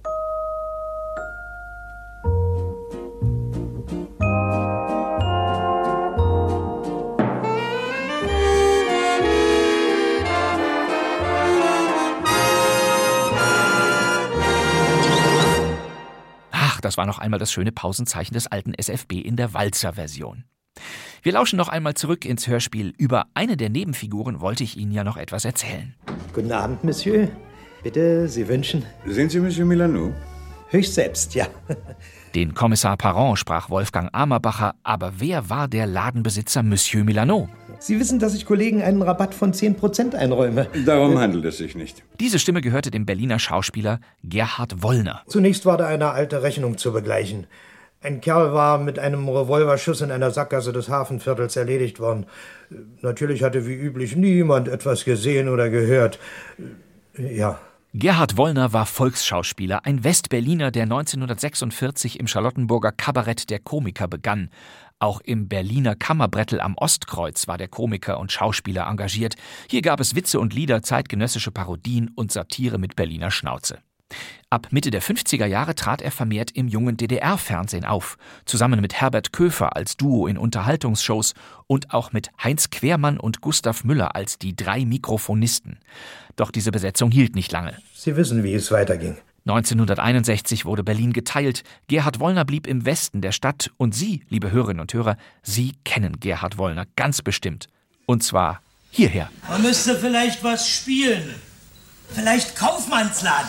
Ach, das war noch einmal das schöne Pausenzeichen des alten SFB in der Walzer-Version. Wir lauschen noch einmal zurück ins Hörspiel. Über eine der Nebenfiguren wollte ich Ihnen ja noch etwas erzählen. Guten Abend, Monsieur. Bitte, Sie wünschen? Sind Sie Monsieur Milano? Höchst selbst, ja. Den Kommissar Parent sprach Wolfgang Amerbacher, aber wer war der Ladenbesitzer Monsieur Milano? Sie wissen, dass ich Kollegen einen Rabatt von 10% einräume. Darum handelt es sich nicht. Diese Stimme gehörte dem Berliner Schauspieler Gerhard Wollner. Zunächst war da eine alte Rechnung zu begleichen. Ein Kerl war mit einem Revolverschuss in einer Sackgasse des Hafenviertels erledigt worden. Natürlich hatte wie üblich niemand etwas gesehen oder gehört. Ja. Gerhard Wollner war Volksschauspieler, ein Westberliner, der 1946 im Charlottenburger Kabarett der Komiker begann. Auch im Berliner Kammerbrettel am Ostkreuz war der Komiker und Schauspieler engagiert. Hier gab es Witze und Lieder, zeitgenössische Parodien und Satire mit Berliner Schnauze. Ab Mitte der 50er Jahre trat er vermehrt im jungen DDR-Fernsehen auf, zusammen mit Herbert Köfer als Duo in Unterhaltungsshows und auch mit Heinz Quermann und Gustav Müller als die 3 Mikrofonisten. Doch diese Besetzung hielt nicht lange. Sie wissen, wie es weiterging. 1961 wurde Berlin geteilt. Gerhard Wollner blieb im Westen der Stadt und Sie, liebe Hörerinnen und Hörer, Sie kennen Gerhard Wollner ganz bestimmt. Und zwar hierher. Man müsste vielleicht was spielen. Vielleicht Kaufmannsladen.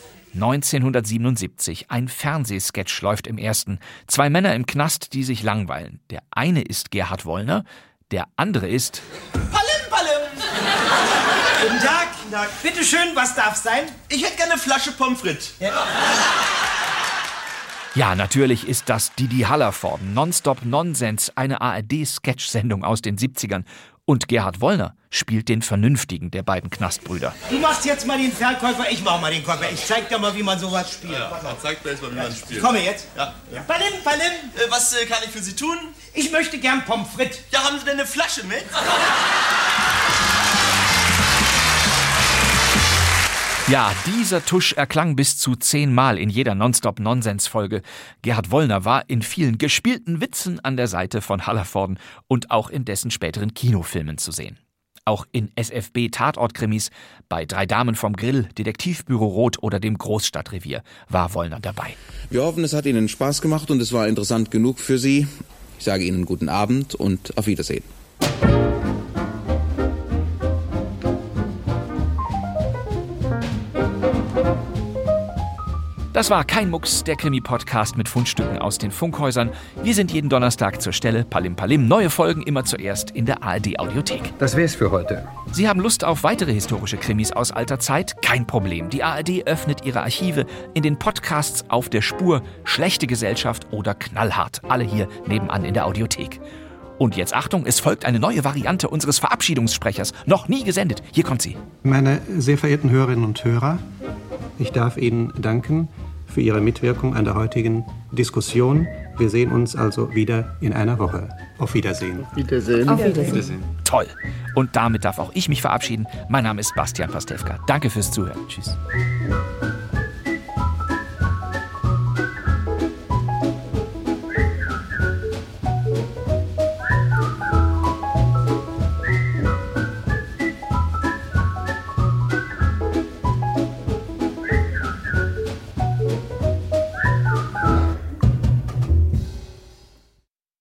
1977. Ein Fernsehsketch läuft im ersten. 2 Männer im Knast, die sich langweilen. Der eine ist Gerhard Wollner, der andere ist... Palim, Palim! Guten Tag. Bitte schön, was darf sein? Ich hätte gerne eine Flasche Pommes frites. Ja, natürlich ist das Didi Hallervorden. Nonstop Nonsens, eine ARD-Sketch-Sendung aus den 70ern. Und Gerhard Wollner spielt den vernünftigen der beiden Knastbrüder. Du machst jetzt mal den Verkäufer, ich mach mal den Käufer. Ich zeig dir mal, wie man sowas spielt. Ja, zeig gleich mal, wie man spielt. Komm jetzt. Ja. Palim. Was kann ich für Sie tun? Ich möchte gern Pommes frites. Ja, haben Sie denn eine Flasche mit? Ja, dieser Tusch erklang bis zu 10 Mal in jeder Nonstop-Nonsens-Folge. Gerhard Wollner war in vielen gespielten Witzen an der Seite von Hallervorden und auch in dessen späteren Kinofilmen zu sehen. Auch in SFB-Tatortkrimis, bei 3 Damen vom Grill, Detektivbüro Rot oder dem Großstadtrevier war Wollner dabei. Wir hoffen, es hat Ihnen Spaß gemacht und es war interessant genug für Sie. Ich sage Ihnen guten Abend und auf Wiedersehen. Das war Kein Mucks, der Krimi-Podcast mit Fundstücken aus den Funkhäusern. Wir sind jeden Donnerstag zur Stelle. Palim Palim. Neue Folgen immer zuerst in der ARD-Audiothek. Das wär's für heute. Sie haben Lust auf weitere historische Krimis aus alter Zeit? Kein Problem. Die ARD öffnet ihre Archive in den Podcasts Auf der Spur, Schlechte Gesellschaft oder Knallhart. Alle hier nebenan in der Audiothek. Und jetzt Achtung, es folgt eine neue Variante unseres Verabschiedungssprechers. Noch nie gesendet. Hier kommt sie. Meine sehr verehrten Hörerinnen und Hörer, ich darf Ihnen danken für Ihre Mitwirkung an der heutigen Diskussion. Wir sehen uns also wieder in einer Woche. Auf Wiedersehen. Wiedersehen. Auf Wiedersehen. Toll. Und damit darf auch ich mich verabschieden. Mein Name ist Bastian Pastewka. Danke fürs Zuhören. Tschüss.